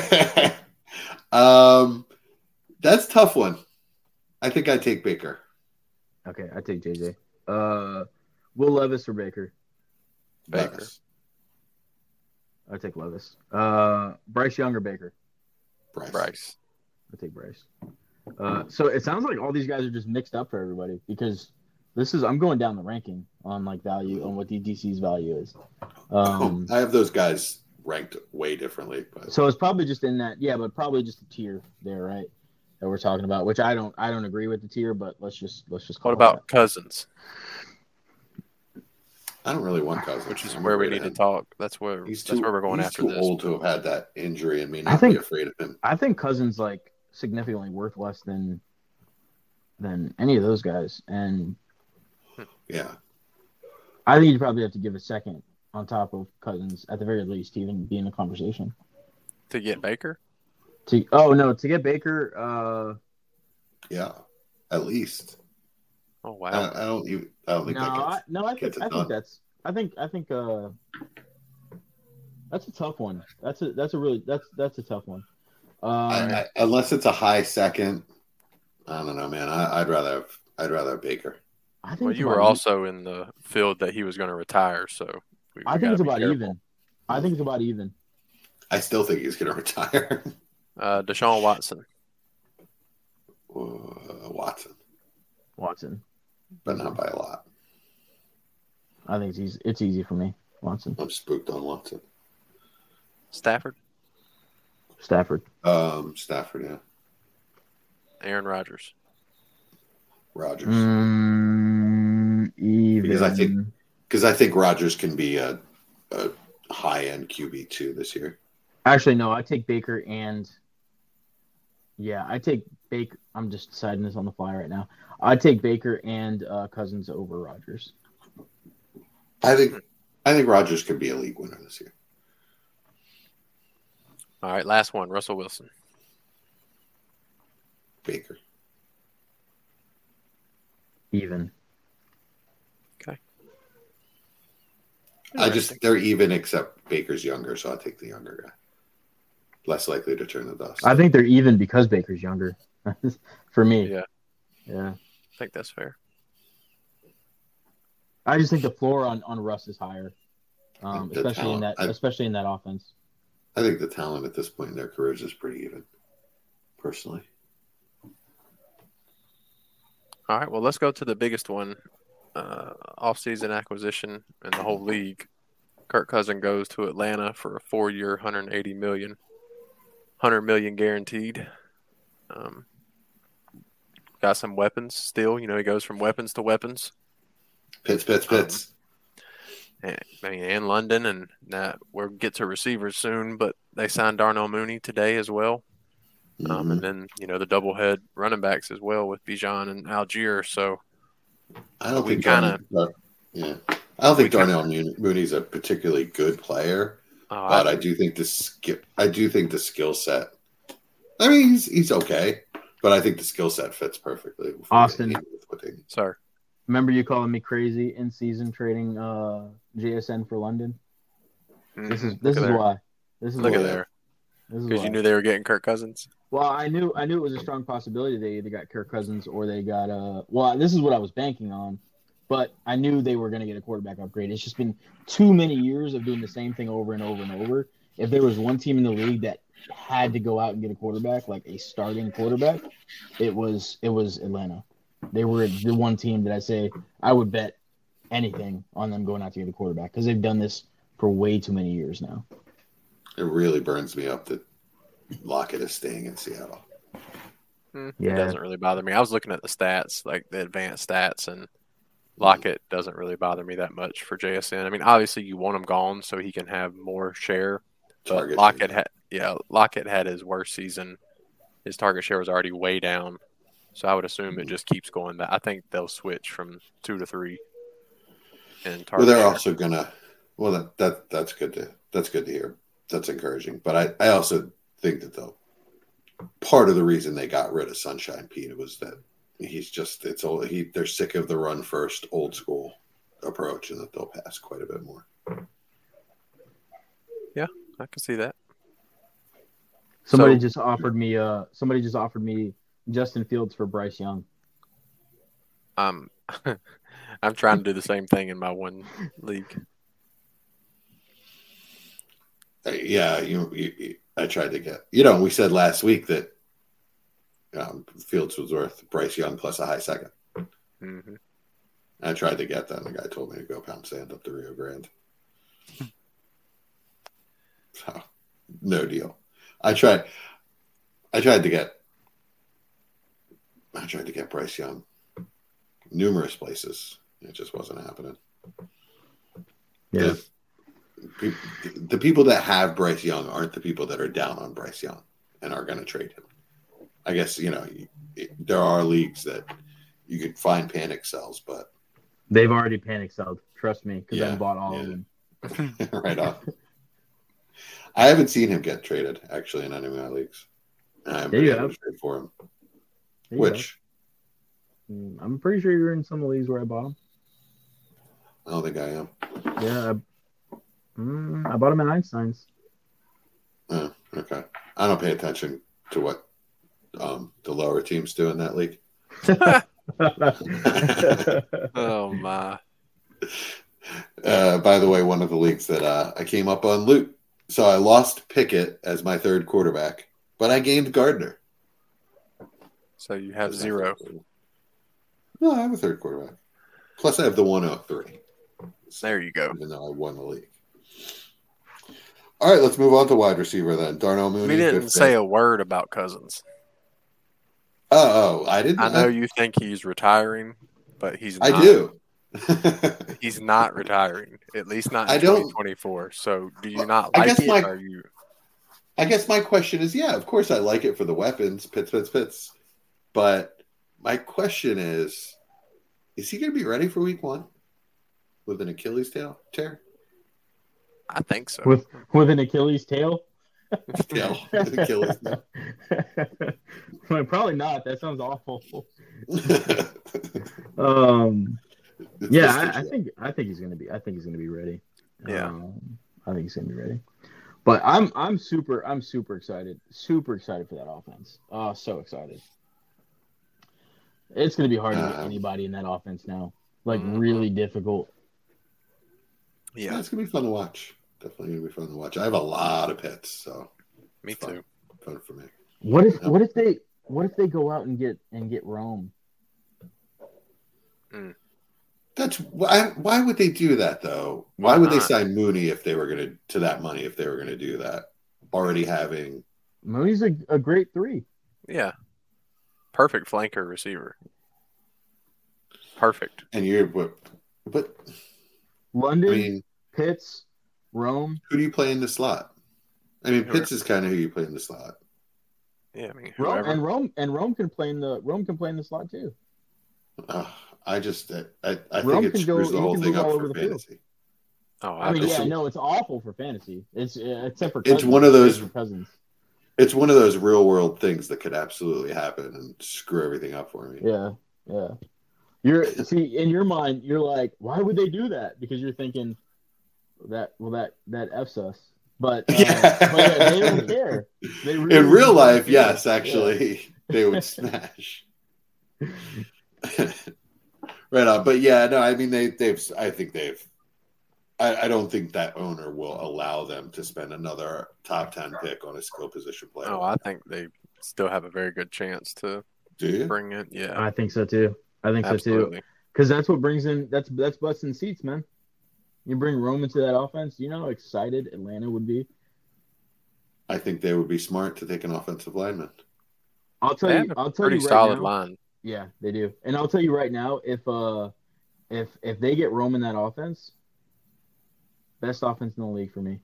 That's a tough one. I think I'd take Baker. Okay, I take JJ. Will Levis or Baker? Baker. I take Levis. Bryce Young or Baker? Bryce. I take Bryce. So it sounds like all these guys are just mixed up for everybody because I'm going down the ranking on like value on what DC's value is. I have those guys ranked way differently, but so it's probably just in that, but probably just a tier there, right? That we're talking about, which I don't agree with the tier, but let's just call what about Cousins? I don't really want Cousins, which is where we need to talk. That's where we're going after this. He's too old to have had that injury and may not be afraid of him. I think Cousins like significantly worth less than any of those guys, and yeah, I think you probably have to give a second on top of Cousins at the very least to even be in the conversation. To get Baker? To get Baker. Yeah, at least. Oh wow! I don't think that. I think that's a tough one. That's a tough one. Unless it's a high second, I don't know, man. I'd rather have Baker. You were also in the field that he was going to retire, so I think it's about even. I think it's about even. I still think he's going to retire. Deshaun Watson. Watson. But not by a lot. I think it's easy for me. Watson. I'm spooked on Watson. Stafford, yeah. Aaron Rodgers. Even. Because I think Rodgers can be a high end QB too this year. Actually, no. I take Baker and I take Baker. I'm just deciding this on the fly right now. I take Baker and Cousins over Rodgers. I think Rodgers could be a league winner this year. All right, last one. Russell Wilson. Baker. Even. Okay. They're even except Baker's younger, so I'll take the younger guy. Less likely to turn the dust. I think they're even because Baker's younger. For me. Yeah. Yeah. I think that's fair. I just think the floor on Russ is higher. Especially in that offense. I think the talent at this point in their careers is pretty even, personally. All right, well, let's go to the biggest one, off-season acquisition in the whole league. Kirk Cousins goes to Atlanta for a 4-year, $180 million, $100 million guaranteed. Got some weapons still. He goes from weapons to weapons. Pitts. And London, and we'll get to receivers soon, but they signed Darnell Mooney today as well. Mm-hmm. And then, the doublehead running backs as well with Bijan and Algier. So I don't think Darnell Mooney's a particularly good player, but I do think the skill set. I mean, he's okay, but I think the skill set fits perfectly. Austin, sorry. Remember you calling me crazy in season trading JSN for London? This is why. Look at there. Because you knew they were getting Kirk Cousins. Well, I knew it was a strong possibility they either got Kirk Cousins or they got this is what I was banking on, but I knew they were going to get a quarterback upgrade. It's just been too many years of doing the same thing over and over and over. If there was one team in the league that had to go out and get a quarterback, like a starting quarterback, it was Atlanta. They were the one team that I say I would bet anything on them going out to get a quarterback because they've done this for way too many years now. It really burns me up that Lockett is staying in Seattle. It doesn't really bother me. I was looking at the stats, like the advanced stats, and Lockett doesn't really bother me that much for JSN. I mean, obviously you want him gone so he can have more share. But Lockett had his worst season. His target share was already way down, so I would assume it just keeps going. I think they'll switch from 2 to 3. And well, they're also gonna. Well, that's good to hear. That's encouraging. But I also think that part of the reason they got rid of Sunshine Pete was that they're sick of the run first old school approach, and that they'll pass quite a bit more. Yeah, I can see that. Somebody just offered me Justin Fields for Bryce Young. I'm trying to do the same thing in my one league. Yeah, I tried to get. We said last week that Fields was worth Bryce Young plus a high second. Mm-hmm. I tried to get that, and the guy told me to go pound sand up to Rio Grande. So, no deal. I tried to get Bryce Young numerous places. It just wasn't happening. Yeah. The people that have Bryce Young aren't the people that are down on Bryce Young and are going to trade him. I guess, there are leagues that you could find panic sells, but they've already panic sold. Trust me, because I bought all of them. Right on. I haven't seen him get traded, actually, in any of my leagues. I'm able to trade for him. Which? I'm pretty sure you're in some of the leagues where I bought him. I don't think I am. Yeah, I bought him at Einstein's. Oh, okay. I don't pay attention to what the lower teams do in that league. Oh, my. By the way, one of the leagues that I came up on loot. So I lost Pickett as my third quarterback, but I gained Gardner. So you have 0. No, I have a third quarterback. Plus I have the 103. There you go. Even though I won the league. All right, let's move on to wide receiver then. Darnell Mooney. We didn't say a word about Cousins. Oh, I didn't. I know you think he's retiring, but he's not. I do. He's not retiring, at least not in 2024. So do you not like it? Or you... I guess my question is, yeah, of course I like it for the weapons, pits. But my question is he going to be ready for week 1 with an Achilles tear? I think so. With an Achilles tail? Achilles tail. Well, probably not. That sounds awful. I think he's gonna be. I think he's gonna be ready. Yeah, I think he's gonna be ready. But I'm super excited. Super excited for that offense. So excited. It's gonna be hard to get anybody in that offense now. Really difficult. Yeah, it's gonna be fun to watch. Definitely gonna be fun to watch. I have a lot of pets, so me too. Fun for me. What if they go out and get Rome? That's why would they do that though? Why would they sign Mooney if they were gonna to that money if they were gonna do that? Already having Mooney's a great 3. Yeah, perfect flanker receiver. Perfect. And you're but London, Pitts, Rome. Who do you play in the slot? I mean, Pitts is kind of who you play in the slot. Yeah, I mean, Rome can play in the slot too. I think it screws the whole thing up for fantasy. Oh, I mean, it's awful for fantasy. It's except for Cousins. It's one of those Cousins. It's one of those real world things that could absolutely happen and screw everything up for me. Yeah. In your mind, you're like, why would they do that? Because you're thinking that F's us. But they don't care. They really in real life, yes, actually, they would smash. Right on, but yeah, no, I mean I don't think that owner will allow them to spend another top 10 pick on a skill position player. Oh, I think they still have a very good chance to bring it. Yeah, I think so too. So too. Because that's what brings in that's busting seats, man. You bring Rome into that offense, you know how excited Atlanta would be? I think they would be smart to take an offensive lineman. I'll tell you right solid now, line. Yeah, they do. And I'll tell you right now, if they get Rome in that offense, best offense in the league for me.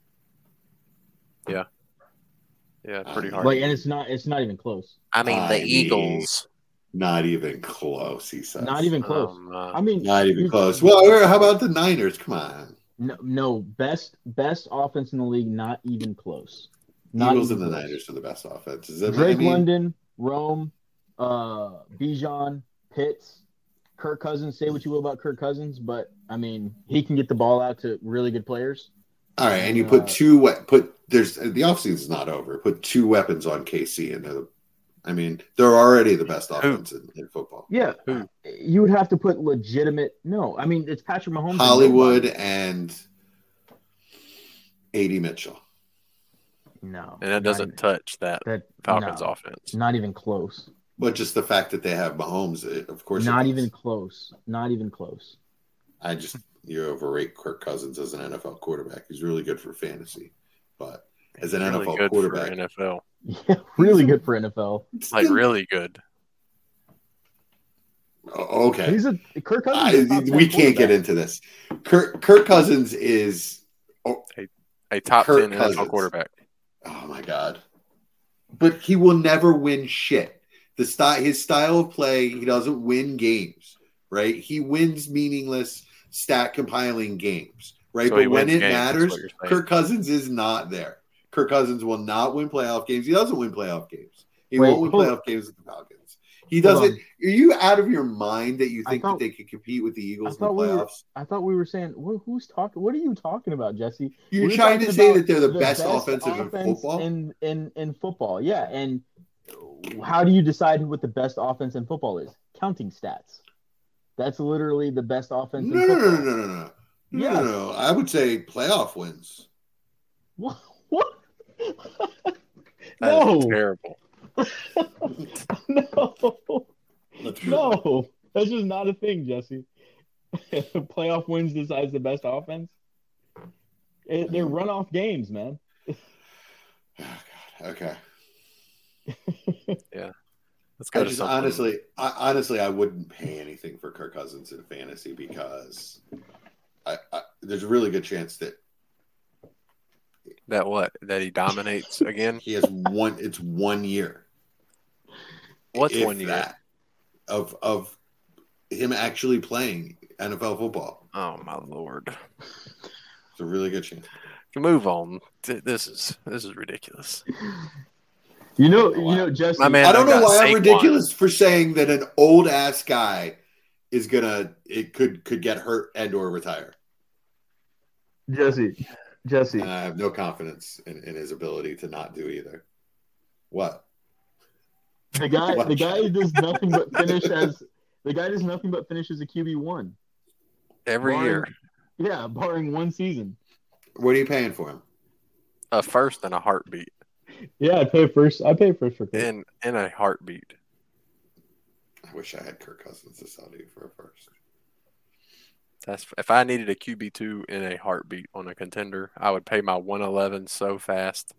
Yeah. Yeah, pretty hard. Like, and it's not even close. I mean, the Eagles. Not even close, he says. Not even close. I mean, not even close. Well, how about the Niners? Come on. No, best offense in the league, not even close. Eagles and the Niners are the best offenses. Drake London, Rome, Bijan, Pitts, Kirk Cousins. Say what you will about Kirk Cousins, but I mean, he can get the ball out to really good players. All right, and you the offseason is not over. Put 2 weapons on KC, and they're already the best offense in football. Yeah, you would have to put legitimate. No, I mean it's Patrick Mahomes, Hollywood, and A.D. Mitchell. No, and it doesn't touch that Falcons offense. Not even close. But just the fact that they have Mahomes, of course. Not even close. Not even close. You overrate Kirk Cousins as an NFL quarterback. He's really good for fantasy, but as an really NFL good quarterback, for NFL. Yeah, really good for NFL. Like really good. Okay, Kirk Cousins. We can't get into this. Kirk Cousins is a top 10 NFL quarterback. Oh my god! But he will never win shit. His style of play, he doesn't win games, right? He wins meaningless stat compiling games, right? So but when it matters, Kirk Cousins is not there. Kirk Cousins will not win playoff games. He doesn't win playoff games. He won't win playoff games with the Falcons. He doesn't. Are you out of your mind that you think that they could compete with the Eagles in the playoffs? I thought we were saying, who's talking? What are you talking about, Jesse? You're trying to say that they're the best offensive in football? In football, yeah. And how do you decide what the best offense in football is? Counting stats. That's literally the best offense in football. No. I would say playoff wins. What? That is terrible. No, that's just not a thing, Jesse. Playoff wins decides the best offense. They're runoff games, man. Oh, God. Okay. Yeah. Let's go to something. Honestly, I wouldn't pay anything for Kirk Cousins in fantasy because there's a really good chance that he dominates again. He has one. It's 1 year. What's 1 year? Of him actually playing NFL football. Oh my Lord! It's a really good chance. Move on. This is ridiculous. You know, Jesse. I don't know why I'm ridiculous for saying that an old ass guy is could get hurt and or retire. Jesse. And I have no confidence in his ability to not do either. What? The guy does nothing but finish as a QB1 every year. Yeah, barring one season. What are you paying for him? A first and a heartbeat. Yeah, I pay first for Kirk. In a heartbeat. I wish I had Kirk Cousins to sell to you for a first. That's if I needed a QB2 in a heartbeat on a contender, I would pay my 111 so fast.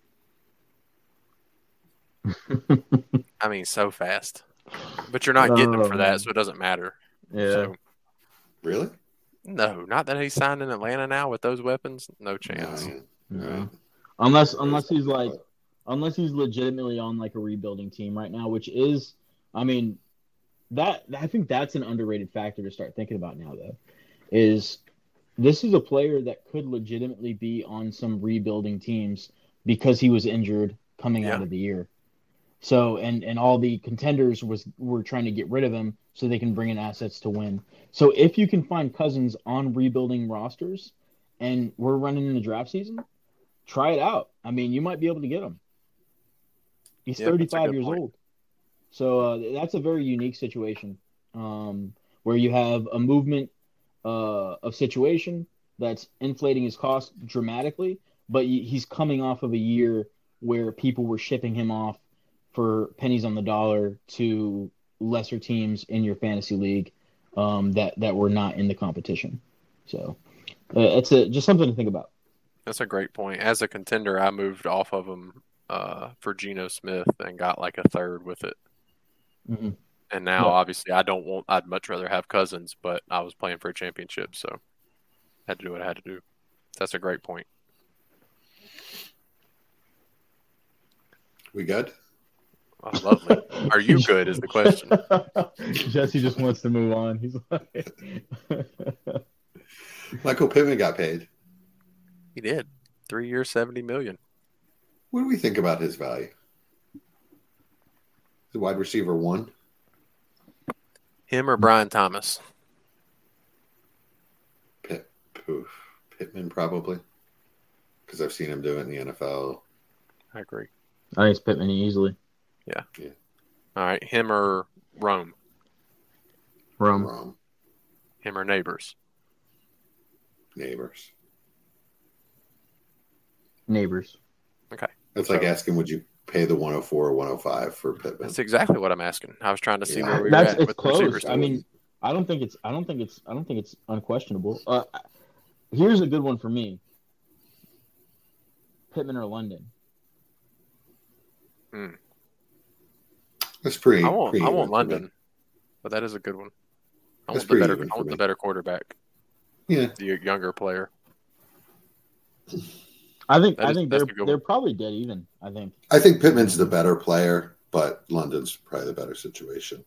I mean, so fast. But you're not getting him for that, so it doesn't matter. Yeah. So, really? No, not that he's signed in Atlanta now with those weapons. No chance. No. Unless he's legitimately on like a rebuilding team right now, which is, I mean, I think that's an underrated factor to start thinking about now, though, is this is a player that could legitimately be on some rebuilding teams because he was injured coming out of the year. So, and all the contenders were trying to get rid of him so they can bring in assets to win. So if you can find Cousins on rebuilding rosters and we're running in the draft season, try it out. I mean, you might be able to get him. He's 35 years old. So that's a very unique situation where you have a movement of situation that's inflating his cost dramatically, but he's coming off of a year where people were shipping him off for pennies on the dollar to lesser teams in your fantasy league that were not in the competition. So it's just something to think about. That's a great point. As a contender, I moved off of him for Geno Smith and got like a third with it. Mm-hmm. And now, obviously, I'd much rather have Cousins, but I was playing for a championship, so I had to do what I had to do. That's a great point. We good? Oh, lovely. Are you good is the question. Jesse just wants to move on. He's like... Michael Pittman got paid. He did. 3 years, $70 million. What do we think about his value? The wide receiver 1? Him or Brian Thomas? Pittman probably, because I've seen him do it in the NFL. I agree. I think it's Pittman easily. Yeah. All right. Him or Rome? Rome. Him or Neighbors? Neighbors. Okay. That's like asking, would you pay the 104 or 105 for Pittman? That's exactly what I'm asking. I was trying to see where we were at with close. receivers. I mean, I don't think it's unquestionable. Here's a good one for me. Pittman or London? That's pretty. I want London, but that is a good one. I want the better quarterback. Yeah, the younger player. I think they're probably dead even. I think Pittman's the better player, but London's probably the better situation.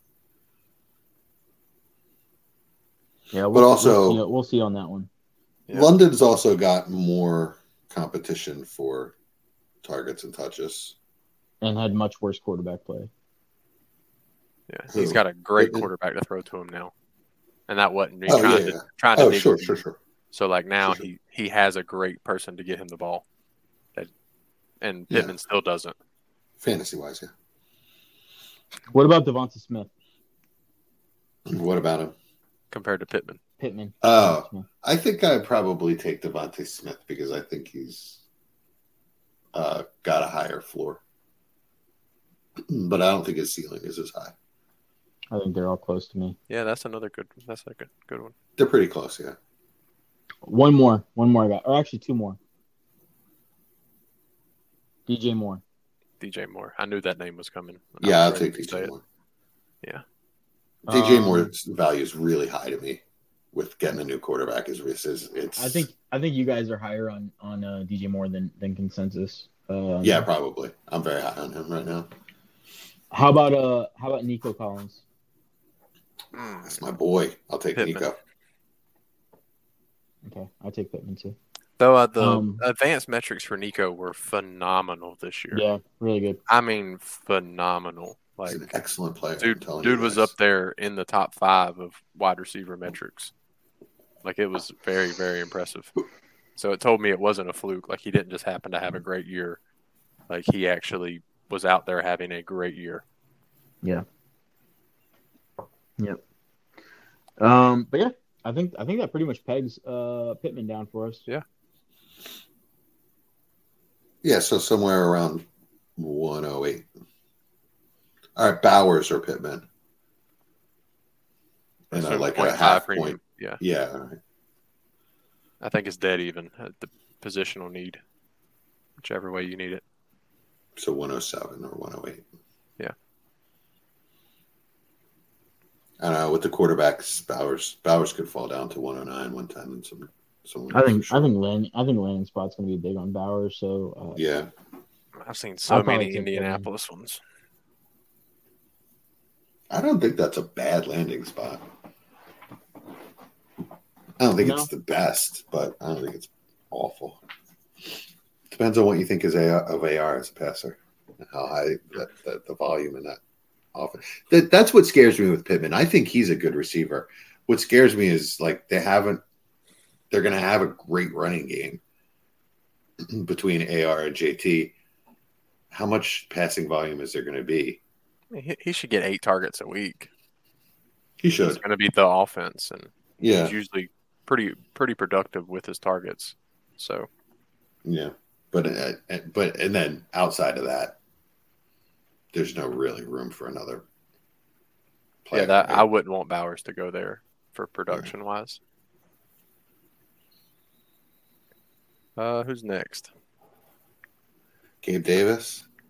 Yeah, we'll see on that one. Yeah. London's also got more competition for targets and touches, and had much worse quarterback play. Yeah, he's got a great quarterback to throw to him now, and that wasn't trying to dig sure. So like now he has a great person to get him the ball, and Pittman still doesn't. Fantasy wise, yeah. What about Devonta Smith? What about him compared to Pittman? Oh, I think I'd probably take Devonta Smith because I think he's got a higher floor, but I don't think his ceiling is as high. I think they're all close to me. Yeah, that's a good one. They're pretty close, yeah. One more I got, or actually two more. DJ Moore. I knew that name was coming. Yeah, I'll take DJ Moore. Yeah. DJ Moore's value is really high to me with getting a new quarterback. I think you guys are higher on DJ Moore than consensus. Yeah, probably. I'm very high on him right now. How about Nico Collins? That's my boy. I'll take Pittman. Nico. Okay, I'll take Pittman too. Though the advanced metrics for Nico were phenomenal this year. Yeah, really good. I mean, phenomenal. Like, he's an excellent player. Dude was up there in the top 5 of wide receiver metrics. Like, it was very, very impressive. So it told me it wasn't a fluke. Like, he didn't just happen to have a great year. Like, he actually was out there having a great year. Yeah. Yep. But yeah, I think that pretty much pegs Pittman down for us. Yeah. Yeah, so somewhere around 108. All right, Bowers or Pittman. And so like a half point. Yeah. Yeah. All right. I think it's dead even at the positional need, whichever way you need it. So 107 or 108. Yeah. I don't know. With the quarterbacks, Bowers could fall down to 109, 110, and some. I think landing spot's going to be big on Bowers. So yeah, I've seen so many Indianapolis ones. I don't think that's a bad landing spot. I don't think it's the best, but I don't think it's awful. Depends on what you think of AR as a passer, and how high the volume in that offense. That's what scares me with Pittman. I think he's a good receiver. What scares me is like they're going to have a great running game between AR and JT. How much passing volume is there going to be? I mean, he should get 8 targets a week. He should. He's going to beat the offense, and he's usually pretty productive with his targets. So, yeah, but then outside of that, there's no really room for another player. Yeah, I wouldn't want Bowers to go there for production wise. Who's next? Gabe Davis.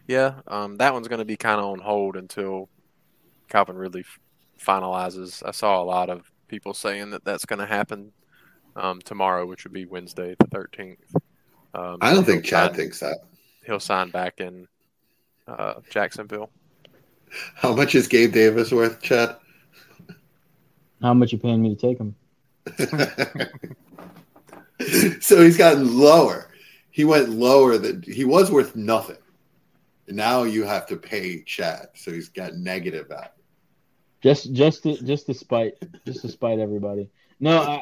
Yeah, that one's going to be kind of on hold until Calvin Ridley finalizes. I saw a lot of people saying that that's going to happen tomorrow, which would be Wednesday, the 13th. I don't think Chad thinks that. He'll sign back in Jacksonville. How much is Gabe Davis worth, Chad? How much you paying me to take him? So he's gotten lower. He went lower than he was worth nothing. And now you have to pay Chad, so he's got negative value. Just to spite everybody. No,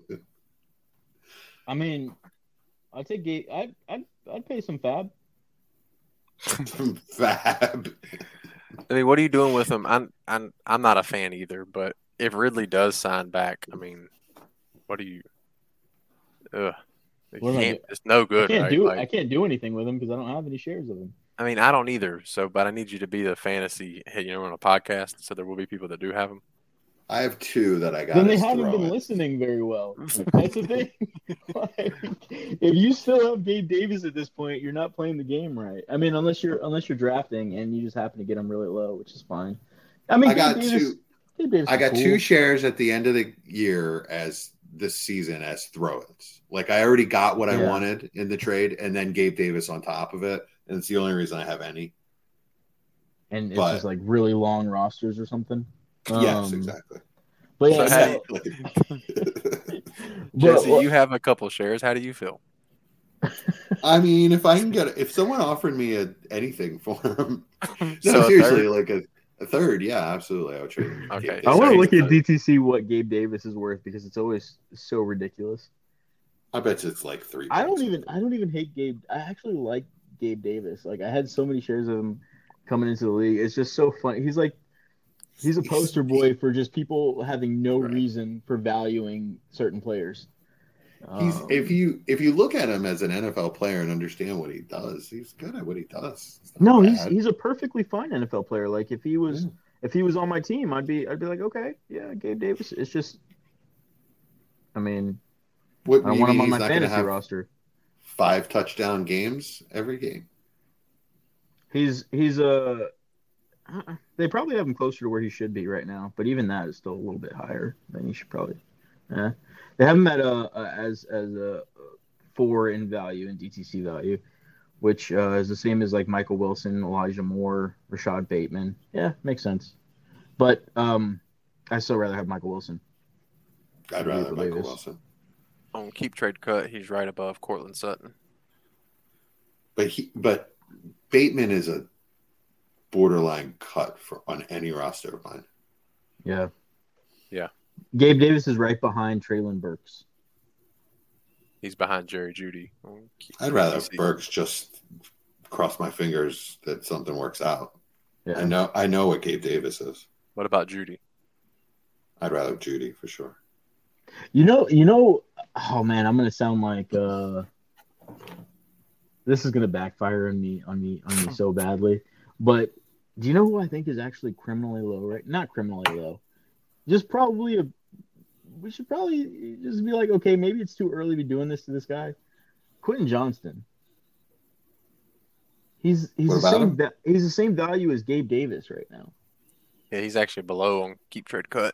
I mean, I'd take Gabe. I'd pay some fab. Some fab. I mean, what are you doing with him? I'm not a fan either, but if Ridley does sign back, I mean, what do you? It's no good. I can't do anything with him because I don't have any shares of him. I mean, I don't either. So, but I need you to be the fantasy, on a podcast. So there will be people that do have him. I have 2 that I got. Then they haven't been listening very well. That's the thing. If you still have Gabe Davis at this point, you're not playing the game right. I mean, unless you're drafting and you just happen to get him really low, which is fine. I mean, I got 2 shares at the end of the year as this season as throw-ins. Like I already got what I wanted in the trade, and then Gabe Davis on top of it, and it's the only reason I have any. And it's just like really long rosters or something. Yes, exactly. But yeah, so Jesse, you have a couple shares. How do you feel? I mean, if someone offered me anything for him, seriously, like a third, yeah, absolutely, I would trade him. Okay, I want to look at DTC what Gabe Davis is worth because it's always so ridiculous. I bet it's like 3. I don't even hate Gabe. I actually like Gabe Davis. Like I had so many shares of him coming into the league. It's just so funny. He's a poster boy for just people having no reason for valuing certain players. If you look at him as an NFL player and understand what he does, he's good at what he does. No, he's a perfectly fine NFL player. Like if he was on my team, I'd be like, okay, yeah, Gabe Davis. It's just, I mean, I don't want him on my fantasy roster. 5 touchdown games every game. He's they probably have him closer to where he should be right now, but even that is still a little bit higher than he should probably. Yeah, they have him at as a 4 in value in DTC value, which is the same as like Michael Wilson, Elijah Moore, Rashad Bateman. Yeah, makes sense. But I still rather have Michael Wilson. I'd rather have Michael Wilson. On Keep Trade Cut, he's right above Cortland Sutton. But Bateman is a borderline cut on any roster of mine. Yeah. Yeah. Gabe Davis is right behind Treylon Burks. He's behind Jerry Jeudy. I'd rather Burks just cross my fingers that something works out. Yeah. I know what Gabe Davis is. What about Jeudy? I'd rather Jeudy for sure. You know, oh man, I'm gonna sound like this is gonna backfire on me so badly. But do you know who I think is actually criminally low? Right? Not criminally low. Just probably we should probably just be like, okay, maybe it's too early to be doing this to this guy. Quentin Johnston. He's the same value as Gabe Davis right now. Yeah, he's actually below on Keep Trade Cut.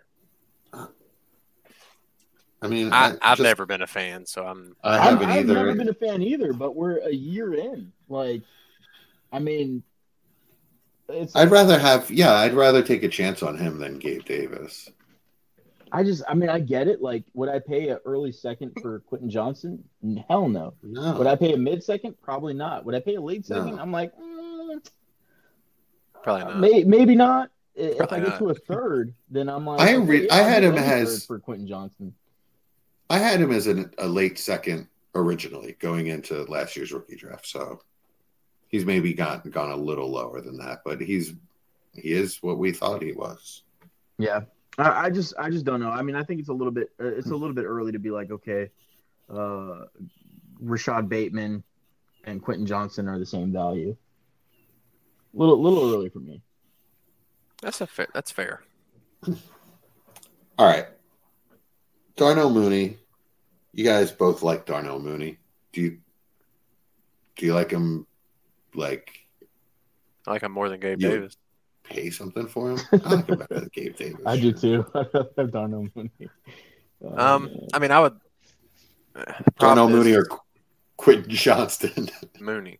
I mean, I've never been a fan, so I've never been a fan either. But we're a year in. Like, I mean, I'd rather take a chance on him than Gabe Davis. I get it. Like, would I pay an early second for Quentin Johnston? Hell no. No. Would I pay a mid second? Probably not. Would I pay a late second? No. I'm like, probably not. Maybe not. If I get to a third, then I'm like, I had him as for Quentin Johnston. I had him as a late second originally going into last year's rookie draft. So he's maybe gone a little lower than that, but he is what we thought he was. Yeah. I just don't know. I mean, I think it's a little bit early to be like, okay, Rashad Bateman and Quentin Johnston are the same value. Little early for me. That's fair. All right. Darnell Mooney. You guys both like Darnell Mooney. Do you like him like I like him more than Gabe You would Davis. pay something for him? I like him better than Gabe Davis. I do too. I have Darnell Mooney. I mean, I would. Darnell Mooney or Quentin Johnston? Mooney.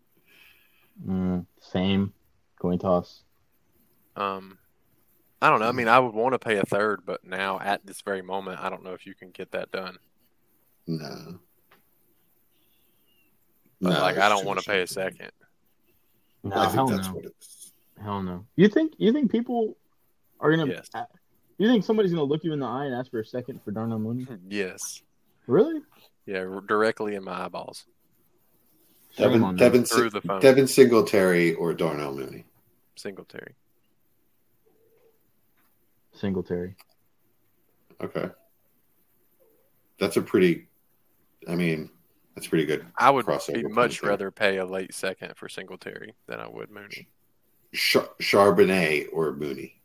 Same. Coin toss. I don't know. I mean, I would want to pay a third, but now at this very moment, I don't know if you can get that done. No. But I don't want to pay a second. No, I think hell that's no. what it is. Hell no. You think people are gonna? Yes. You think somebody's gonna look you in the eye and ask for a second for Darnell Mooney? Yes. Really? Yeah, directly in my eyeballs. Devin Singletary or Darnell Mooney? Singletary. Okay. That's pretty good. I would crossover much point rather pay a late second for Singletary than I would Mooney. Charbonnet or Mooney?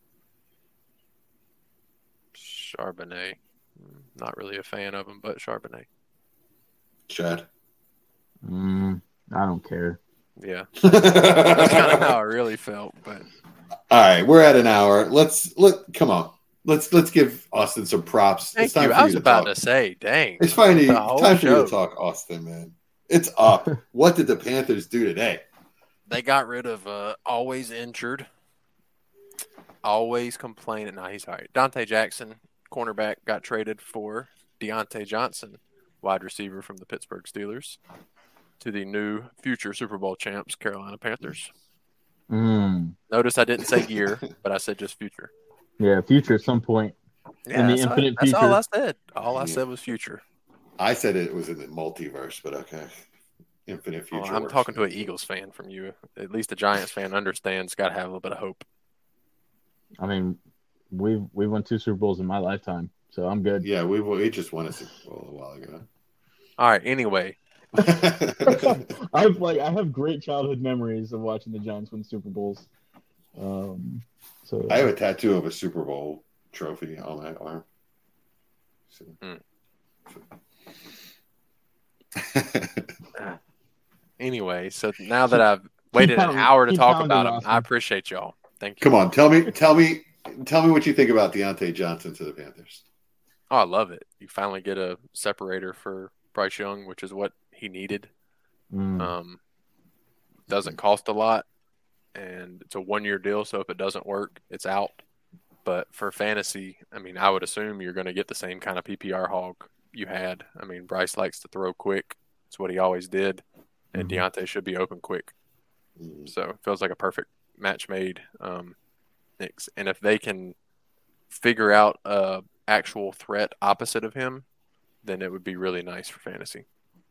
Charbonnet. Not really a fan of him, but Charbonnet. Chad? I don't care. Yeah. That's kind of how I really felt, but all right, we're at an hour. Come on. Let's give Austin some props. Thank you. I was about to say, dang. It's finally time for you to talk, Austin, man. It's up. What did the Panthers do today? They got rid of always injured, always complaining. No, he's all right. Dante Jackson, cornerback, got traded for Deontay Johnson, wide receiver from the Pittsburgh Steelers, to the new future Super Bowl champs, Carolina Panthers. Notice I didn't say year, but I said just future. Yeah, future at some point. Yeah, in the infinite future. That's all I said. All I said was future. I said it was in the multiverse, but okay. Infinite future. Well, I'm talking to an Eagles fan from you. At least a Giants fan understands. Got to have a little bit of hope. I mean, we won 2 Super Bowls in my lifetime, so I'm good. Yeah, we just won a Super Bowl a while ago. All right. Anyway, I have great childhood memories of watching the Giants win Super Bowls. So I have a tattoo of a Super Bowl trophy on my arm. Anyway, so now that I've waited an hour to talk about him, I appreciate y'all. Thank you. Come on, tell me what you think about Deontay Johnson to the Panthers. Oh, I love it. You finally get a separator for Bryce Young, which is what he needed. Doesn't cost a lot, and it's a 1-year deal, so if it doesn't work, it's out. But for fantasy, I mean, I would assume you're going to get the same kind of PPR hog you had. I mean, Bryce likes to throw quick. It's what he always did, and Deontay should be open quick. So it feels like a perfect match made. And if they can figure out a actual threat opposite of him, then it would be really nice for fantasy.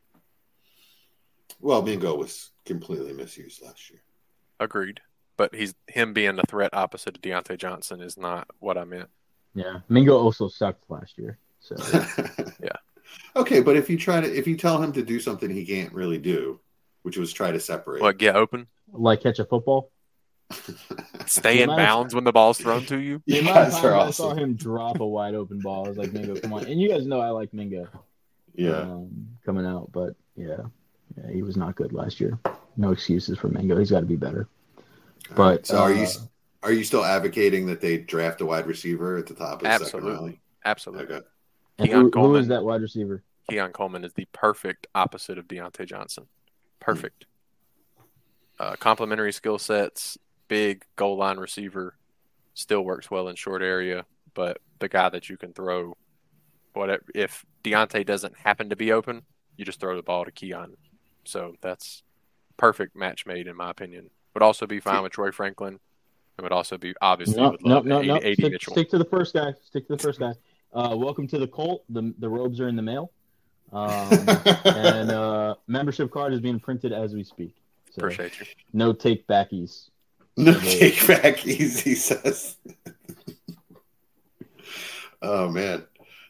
Well, Mingo was completely misused last year. Agreed. But him being the threat opposite of Deontay Johnson is not what I meant. Yeah. Mingo also sucked last year. So yeah. Okay, but if you tell him to do something he can't really do, which was try to separate. What, get open? Like catch a football? Stay in bounds when the ball's thrown to you? The amount of times I saw him drop a wide open ball. I was like, Mingo, come on. And you guys know I like Mingo. Yeah. Coming out, but yeah, he was not good last year. No excuses for Mingo. He's got to be better. But so are you still advocating that they draft a wide receiver at the top of the second round? Absolutely. Okay. Who is that wide receiver? Keon Coleman is the perfect opposite of Deontay Johnson. Perfect. Complementary skill sets, big goal line receiver, still works well in short area, but the guy that you can throw, whatever. If Deontay doesn't happen to be open, you just throw the ball to Keon. So that's perfect match made, in my opinion. Would also be fine with Troy Franklin. It would also be obviously AD Mitchell. Stick to the first guy. Welcome to the cult. The robes are in the mail. And membership card is being printed as we speak. So, appreciate you. No take backies. No take backies, he says. Oh man.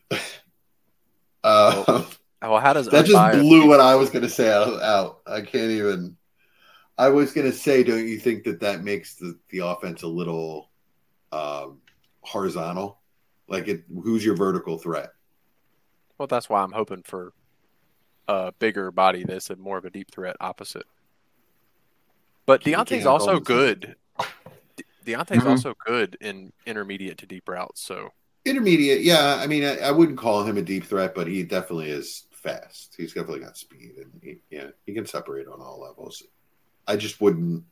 How does that just blew what I was going to say out? I can't even. I was going to say, don't you think that makes the offense a little horizontal? Like, who's your vertical threat? Well, that's why I'm hoping for a bigger body that's more of a deep threat opposite. But Deontay's also good. Deontay's also good in intermediate to deep routes. So intermediate, yeah. I mean, I wouldn't call him a deep threat, but he definitely is fast. He's definitely got speed, and he can separate on all levels. I just wouldn't.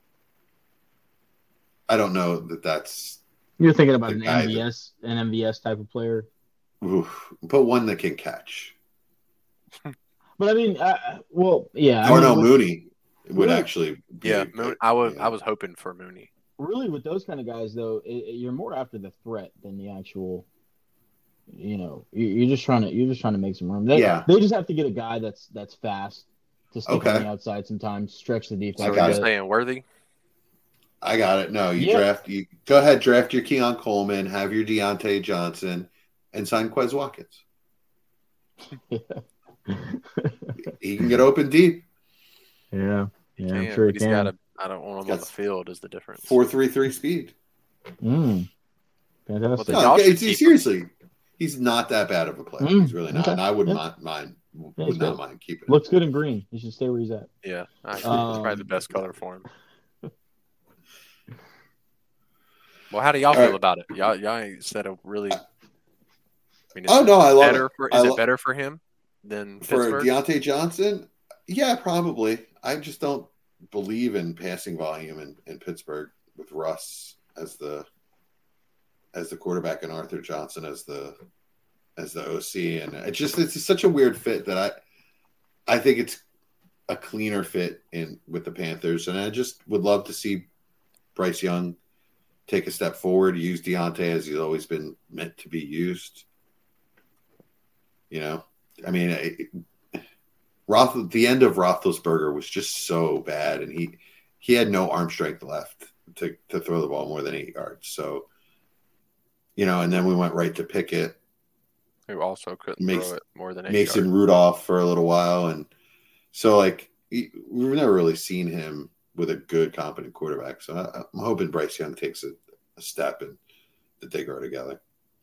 I don't know that's. You're thinking about an MVS type of player. But one that can catch. But I mean, yeah. Darnell Mooney would actually. I was hoping for Mooney. Really, with those kind of guys, though, you're more after the threat than the actual. You're just trying to make some room. They just have to get a guy that's fast to stick on the outside sometimes, stretch the defense. I got it. Saying Worthy. I got it. No, you go ahead, draft your Keon Coleman, have your Deontay Johnson, and sign Quez Watkins. He can get open deep. Yeah, I'm sure he can. I don't want him on the field is the difference. 4.33 speed. Fantastic. No, seriously, he's not that bad of a player. He's really not. Okay. And I would not mind keeping him. Looks good in green. He should stay where he's at. Yeah, it's probably the best color for him. Well, how do y'all feel about it? Y'all ain't said a really. I mean, I love it. Is it better for him than for Pittsburgh? Deontay Johnson? Yeah, probably. I just don't believe in passing volume in Pittsburgh with Russ as the quarterback and Arthur Johnson as the OC, and it's such a weird fit that I think it's a cleaner fit with the Panthers, and I just would love to see Bryce Young take a step forward, use Deontay as he's always been meant to be used. I mean, the end of Roethlisberger was just so bad, and he had no arm strength left to throw the ball more than 8 yards. So, and then we went right to Pickett, who also couldn't throw it more than 8 Mason yards. Rudolph for a little while, and so we've never really seen him with a good, competent quarterback. So I'm hoping Bryce Young takes a step and that they grow together.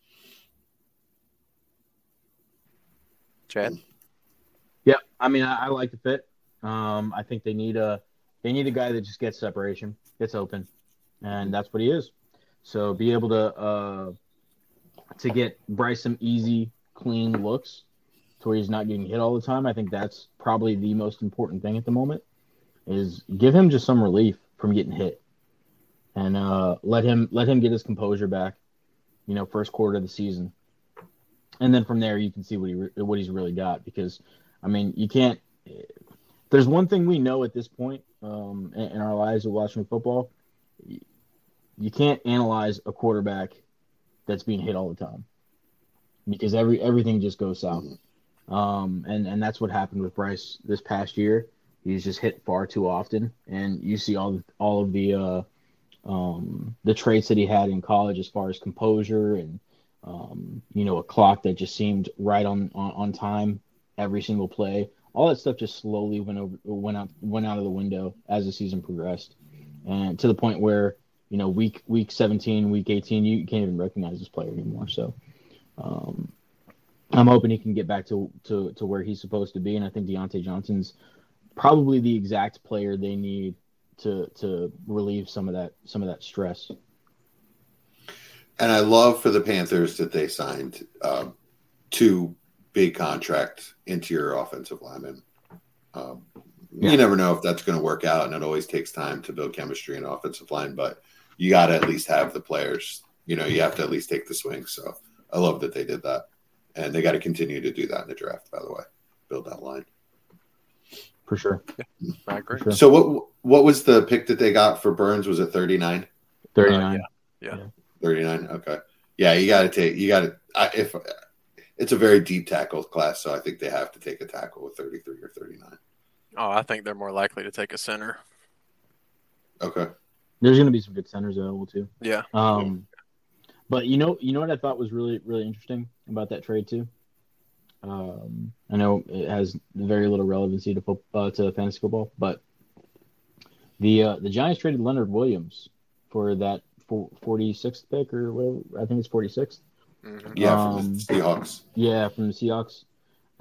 Chad? Yeah, I mean, I like the fit. I think they need a guy that just gets separation, gets open, and that's what he is. So be able to get Bryce some easy, clean looks to where he's not getting hit all the time. I think that's probably the most important thing at the moment. Is give him just some relief from getting hit, and let him get his composure back. First quarter of the season, and then from there you can see what he's really got. Because I mean, you can't. There's one thing we know at this point in our lives of watching football. You can't analyze a quarterback that's being hit all the time because everything just goes south. And that's what happened with Bryce this past year. He's just hit far too often, and you see all of the traits that he had in college as far as composure and a clock that just seemed right on time every single play. All that stuff just slowly went out of the window as the season progressed, and to the point where week 17, week 18, you can't even recognize this player anymore. So I'm hoping he can get back to where he's supposed to be, and I think Deontay Johnson's probably the exact player they need to relieve some of that stress. And I love for the Panthers that they signed 2 big contract interior offensive linemen. You never know if that's going to work out, and it always takes time to build chemistry in offensive line, but you got to at least have the players. You have to at least take the swing. So I love that they did that, and they got to continue to do that in the draft, by the way, build that line. For sure. Yeah, I agree. Sure. So what was the pick that they got for Burns? Was it 39? 39. Yeah. 39. Okay. Yeah, if it's a very deep tackle class, so I think they have to take a tackle with 33 or 39. Oh, I think they're more likely to take a center. Okay. There's going to be some good centers available too. Yeah. But you know what I thought was really, really interesting about that trade too? I know it has very little relevancy to fantasy football, but the Giants traded Leonard Williams for that 46th pick or whatever. I think it's 46th. Mm-hmm. Yeah, from the Seahawks. Yeah, from the Seahawks,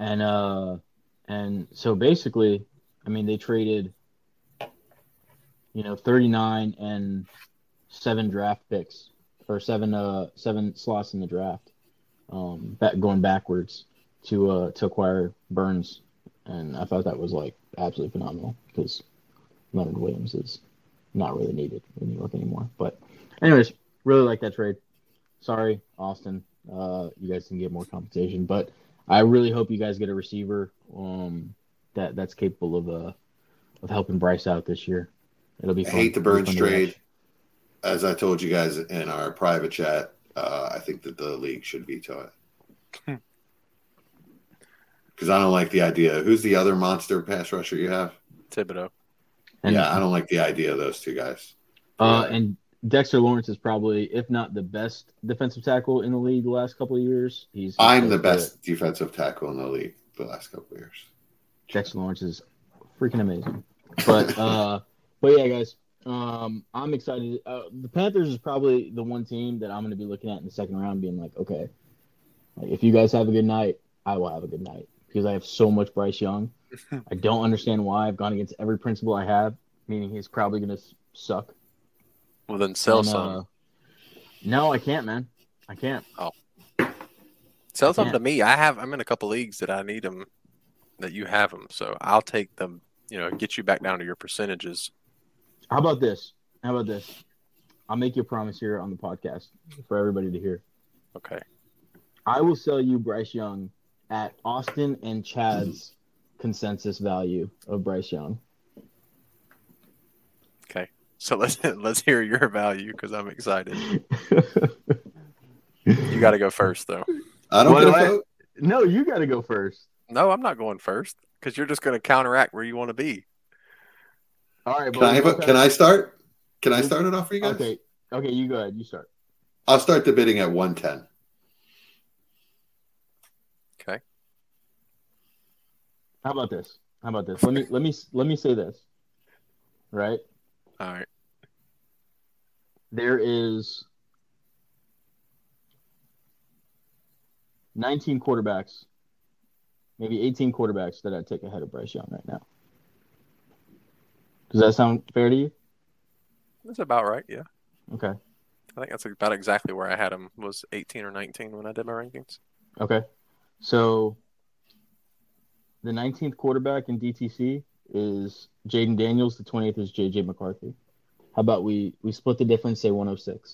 and so basically, I mean, they traded 39 and 7 draft picks or seven slots in the draft, going backwards to acquire Burns, and I thought that was like absolutely phenomenal because Leonard Williams is not really needed in New York anymore. But anyways, really like that trade. Sorry, Austin, you guys can get more compensation, but I really hope you guys get a receiver that's capable of helping Bryce out this year. It'll be fun. I hate the Burns trade. As I told you guys in our private chat, I think that the league should veto it. Because I don't like the idea. Who's the other monster pass rusher you have? Thibodeau. Yeah, I don't like the idea of those two guys. And Dexter Lawrence is probably, if not the best defensive tackle in the league the last couple of years. I'm the best defensive tackle in the league the last couple of years. Dexter Lawrence is freaking amazing. But yeah, guys, I'm excited. The Panthers is probably the one team that I'm going to be looking at in the second round, being like, okay, if you guys have a good night, I will have a good night because I have so much Bryce Young. I don't understand why. I've gone against every principle I have, meaning he's probably going to suck. Well, then sell some. No, I can't, man. I can't. Oh, sell some to me. I'm in a couple leagues that I need them. That you have them, so I'll take them. Get you back down to your percentages. How about this? I'll make you a promise here on the podcast for everybody to hear. Okay. I will sell you Bryce Young at Austin and Chad's consensus value of Bryce Young. Okay. So let's hear your value because I'm excited. You got to go first, though. I don't get a vote. No, you got to go first. No, I'm not going first because you're just going to counteract where you want to be. All right. Can I start? Can I start it off for you guys? Okay. You go ahead. You start. I'll start the bidding at 110. Okay. How about this? Let me say this. Right. All right. There is 19 quarterbacks, maybe 18 quarterbacks that I'd take ahead of Bryce Young right now. Does that sound fair to you? That's about right, yeah. Okay. I think that's about exactly where I had him, was 18 or 19 when I did my rankings. Okay. So the 19th quarterback in DTC is Jaden Daniels. The 20th is J.J. McCarthy. How about we split the difference, say 106?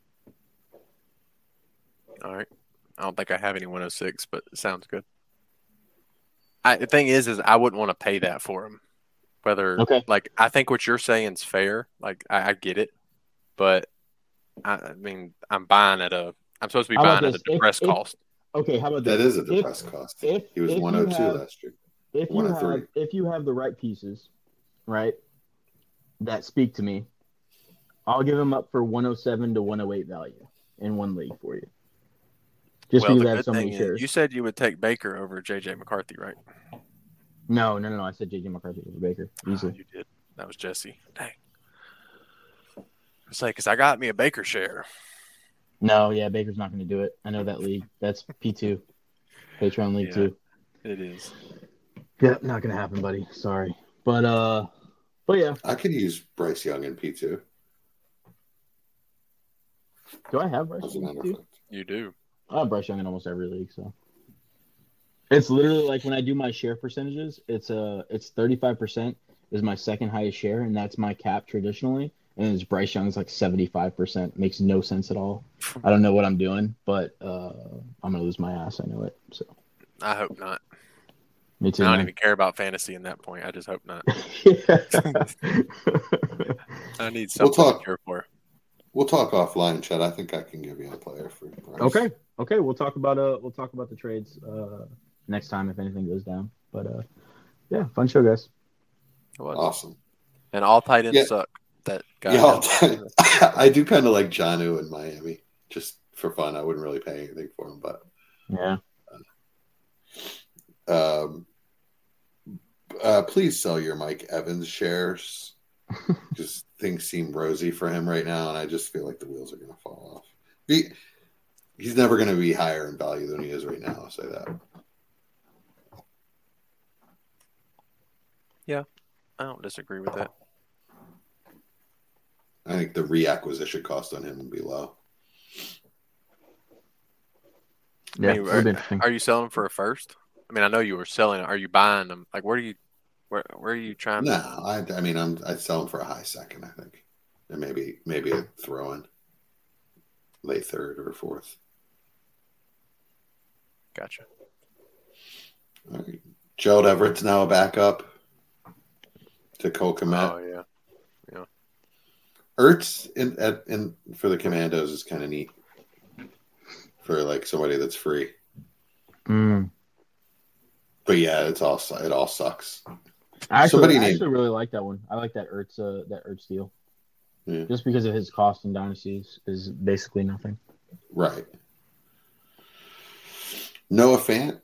All right. I don't think I have any 106, but it sounds good. The thing is I wouldn't want to pay that for him. I think what you're saying is fair. Like, I get it. But, I mean, I'm supposed to be buying at a depressed cost. Okay, how about this? That is a depressed cost. He was 102 last year. If you have the right pieces, right, that speak to me, I'll give him up for 107 to 108 value in one league for you. Just because I have so many shares. You said you would take Baker over J.J. McCarthy, right? No. I said J.J. McCarthy over Baker. Easily. You did. That was Jesse. Dang. It's like, because I got me a Baker share. No, yeah, Baker's not going to do it. I know that league. That's P2. Patreon League 2. It is. Yep, not going to happen, buddy. Sorry. But yeah. I could use Bryce Young in P2. Do I have Bryce Young in P2? You do. I have Bryce Young in almost every league, so. It's literally like when I do my share percentages, it's 35% is my second highest share, and that's my cap traditionally. And it's Bryce Young's like 75%. Makes no sense at all. I don't know what I'm doing, but I'm gonna lose my ass. I know it. So I hope not. Me too. I don't even care about fantasy in that point. I just hope not. I need something to care for. We'll talk offline, Chad. I think I can give you a player for Bryce. Okay. We'll talk about the trades next time if anything goes down. But yeah, fun show, guys. Awesome. And all tight ends suck. That guy. Yeah, I do kind of like Jonnu in Miami, just for fun. I wouldn't really pay anything for him, but yeah. Please sell your Mike Evans shares. Just things seem rosy for him right now, and I just feel like the wheels are going to fall off. He's never going to be higher in value than he is right now. I'll say that. Yeah, I don't disagree with that. I think the reacquisition cost on him would be low. Yeah, I mean, are you selling for a first? I mean, I know you were selling. Are you buying them? Like, where are you trying? No, I mean, I'd sell him for a high second, I think, and maybe a throw in late third or fourth. Gotcha. All right. Gerald Everett's now a backup to Cole Kmet. Oh yeah. Ertz in for the Commandos is kind of neat for like somebody that's free. Mm. But yeah, it all sucks. I actually really like that one. I like that Ertz deal. Yeah. Just because of his cost in dynasties is basically nothing. Right. Noah Fant.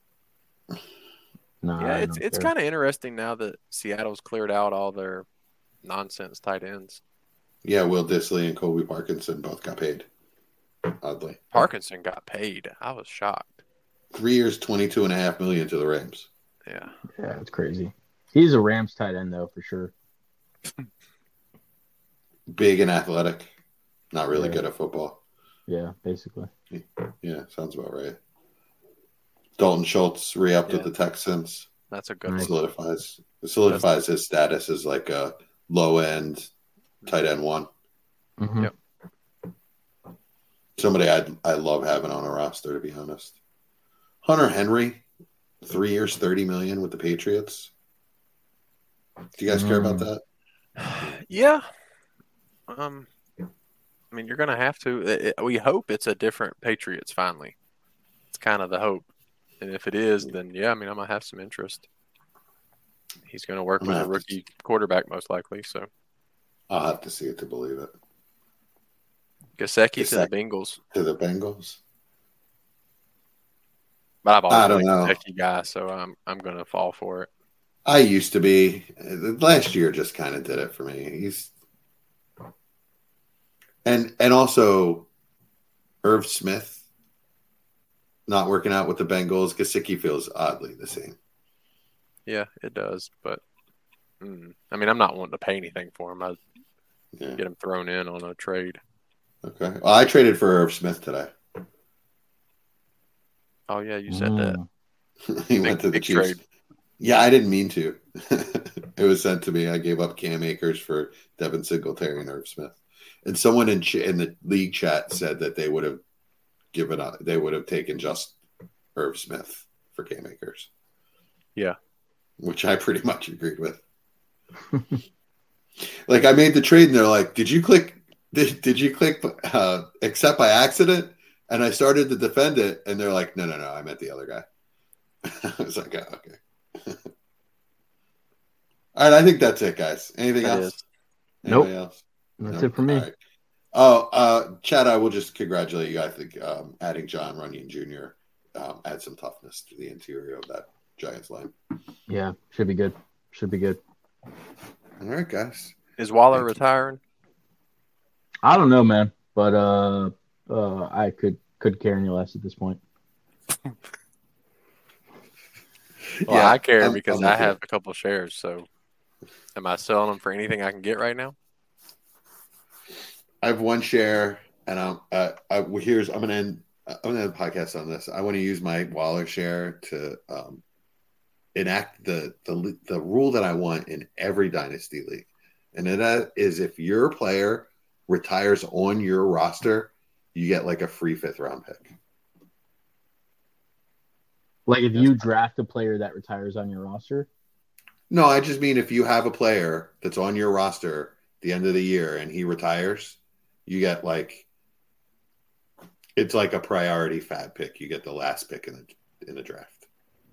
No, yeah, it's kind of interesting now that Seattle's cleared out all their nonsense tight ends. Yeah, Will Dissly and Colby Parkinson both got paid. Oddly, Parkinson got paid. I was shocked. 3 years, $22.5 million to the Rams. Yeah, it's crazy. He's a Rams tight end though, for sure. Big and athletic, not really good at football. Yeah, basically. Yeah, sounds about right. Dalton Schultz re-upped with the Texans. That's a good one. Solidifies his status as like a low-end tight end one. Mm-hmm. Yep. Somebody I love having on a roster, to be honest. Hunter Henry, 3 years, $30 million with the Patriots. Do you guys care about that? Yeah. I mean, you're going to have to. We hope it's a different Patriots finally. It's kind of the hope. And if it is, then yeah, I mean, I might have some interest. He's going to work with a rookie quarterback most likely, so. I'll have to see it to believe it. Gesicki to the Bengals. To the Bengals? But I've always been a Gesicki guy, so I'm going to fall for it. I used to be. Last year just kind of did it for me. And also Irv Smith not working out with the Bengals. Gesicki feels oddly the same. Yeah, it does. But I mean, I'm not wanting to pay anything for him. I'd get him thrown in on a trade. Okay. Well, I traded for Irv Smith today. Oh yeah, you said that. He went to the Chiefs. Trade. Yeah, I didn't mean to. It was sent to me. I gave up Cam Akers for Devin Singletary and Irv Smith. And someone in the league chat said that they would have given up. They would have taken just Irv Smith for Cam Akers. Yeah, which I pretty much agreed with. Like I made the trade, and they're like, "Did you click? Did you click accept by accident?" And I started to defend it, and they're like, "No, I meant the other guy." I was like, "Oh, okay." All right, I think that's it, guys. Anything else? Nope. Else? That's it for me. Right. Oh, Chad, I will just congratulate you. I think adding John Runyon Jr. Add some toughness to the interior of that Giants line. Yeah, should be good. All right, guys. Is Waller retiring? I don't know, man, but I could care any less at this point. Well, I care because I have a couple of shares. So, am I selling them for anything I can get right now? I have one share, and I'm gonna end the podcast on this. I want to use my Waller share to enact the rule that I want in every dynasty league, and that is if your player retires on your roster, you get like a free 5th round pick. Like if you draft a player that retires on your roster? No, I just mean if you have a player that's on your roster at the end of the year and he retires, you get it's like a priority fab pick. You get the last pick in the draft.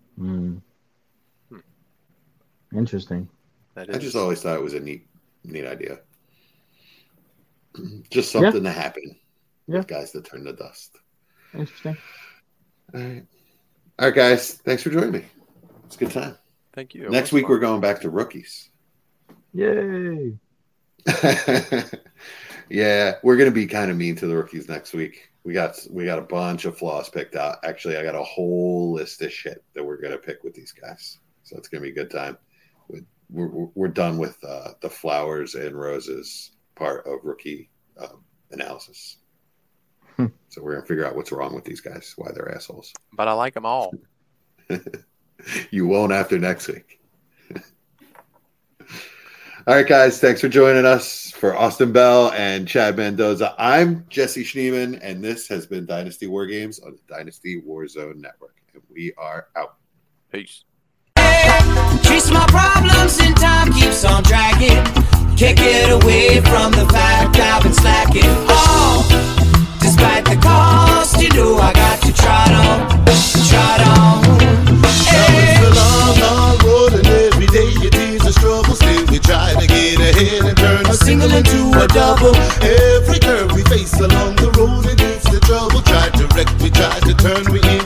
Interesting. I just always thought it was a neat idea. Just something to happen with guys that turn to dust. Interesting. All right, guys. Thanks for joining me. It's a good time. Thank you. Next week, we're going back to rookies. Yay. Yeah, we're going to be kind of mean to the rookies next week. We got a bunch of flaws picked out. Actually, I got a whole list of shit that we're going to pick with these guys. So it's going to be a good time. We're done with the flowers and roses part of rookie analysis. So we're gonna figure out what's wrong with these guys, why they're assholes. But I like them all. You won't after next week. All right, guys. Thanks for joining us. For Austin Bell and Chad Mendoza, I'm Jesse Schneeman, and this has been Dynasty War Games on the Dynasty Warzone Network. And we are out. Peace. Chase my problems and time keeps on dragging. Can't get away from the fact I've been slacking. Oh, despite the cost, you know I got to try it on. It's a long, long road, and every day it is a struggle. Still we try to get ahead and turn a single into a double. Every curve we face along the road, it is the trouble. Try to wreck, we try to turn, we in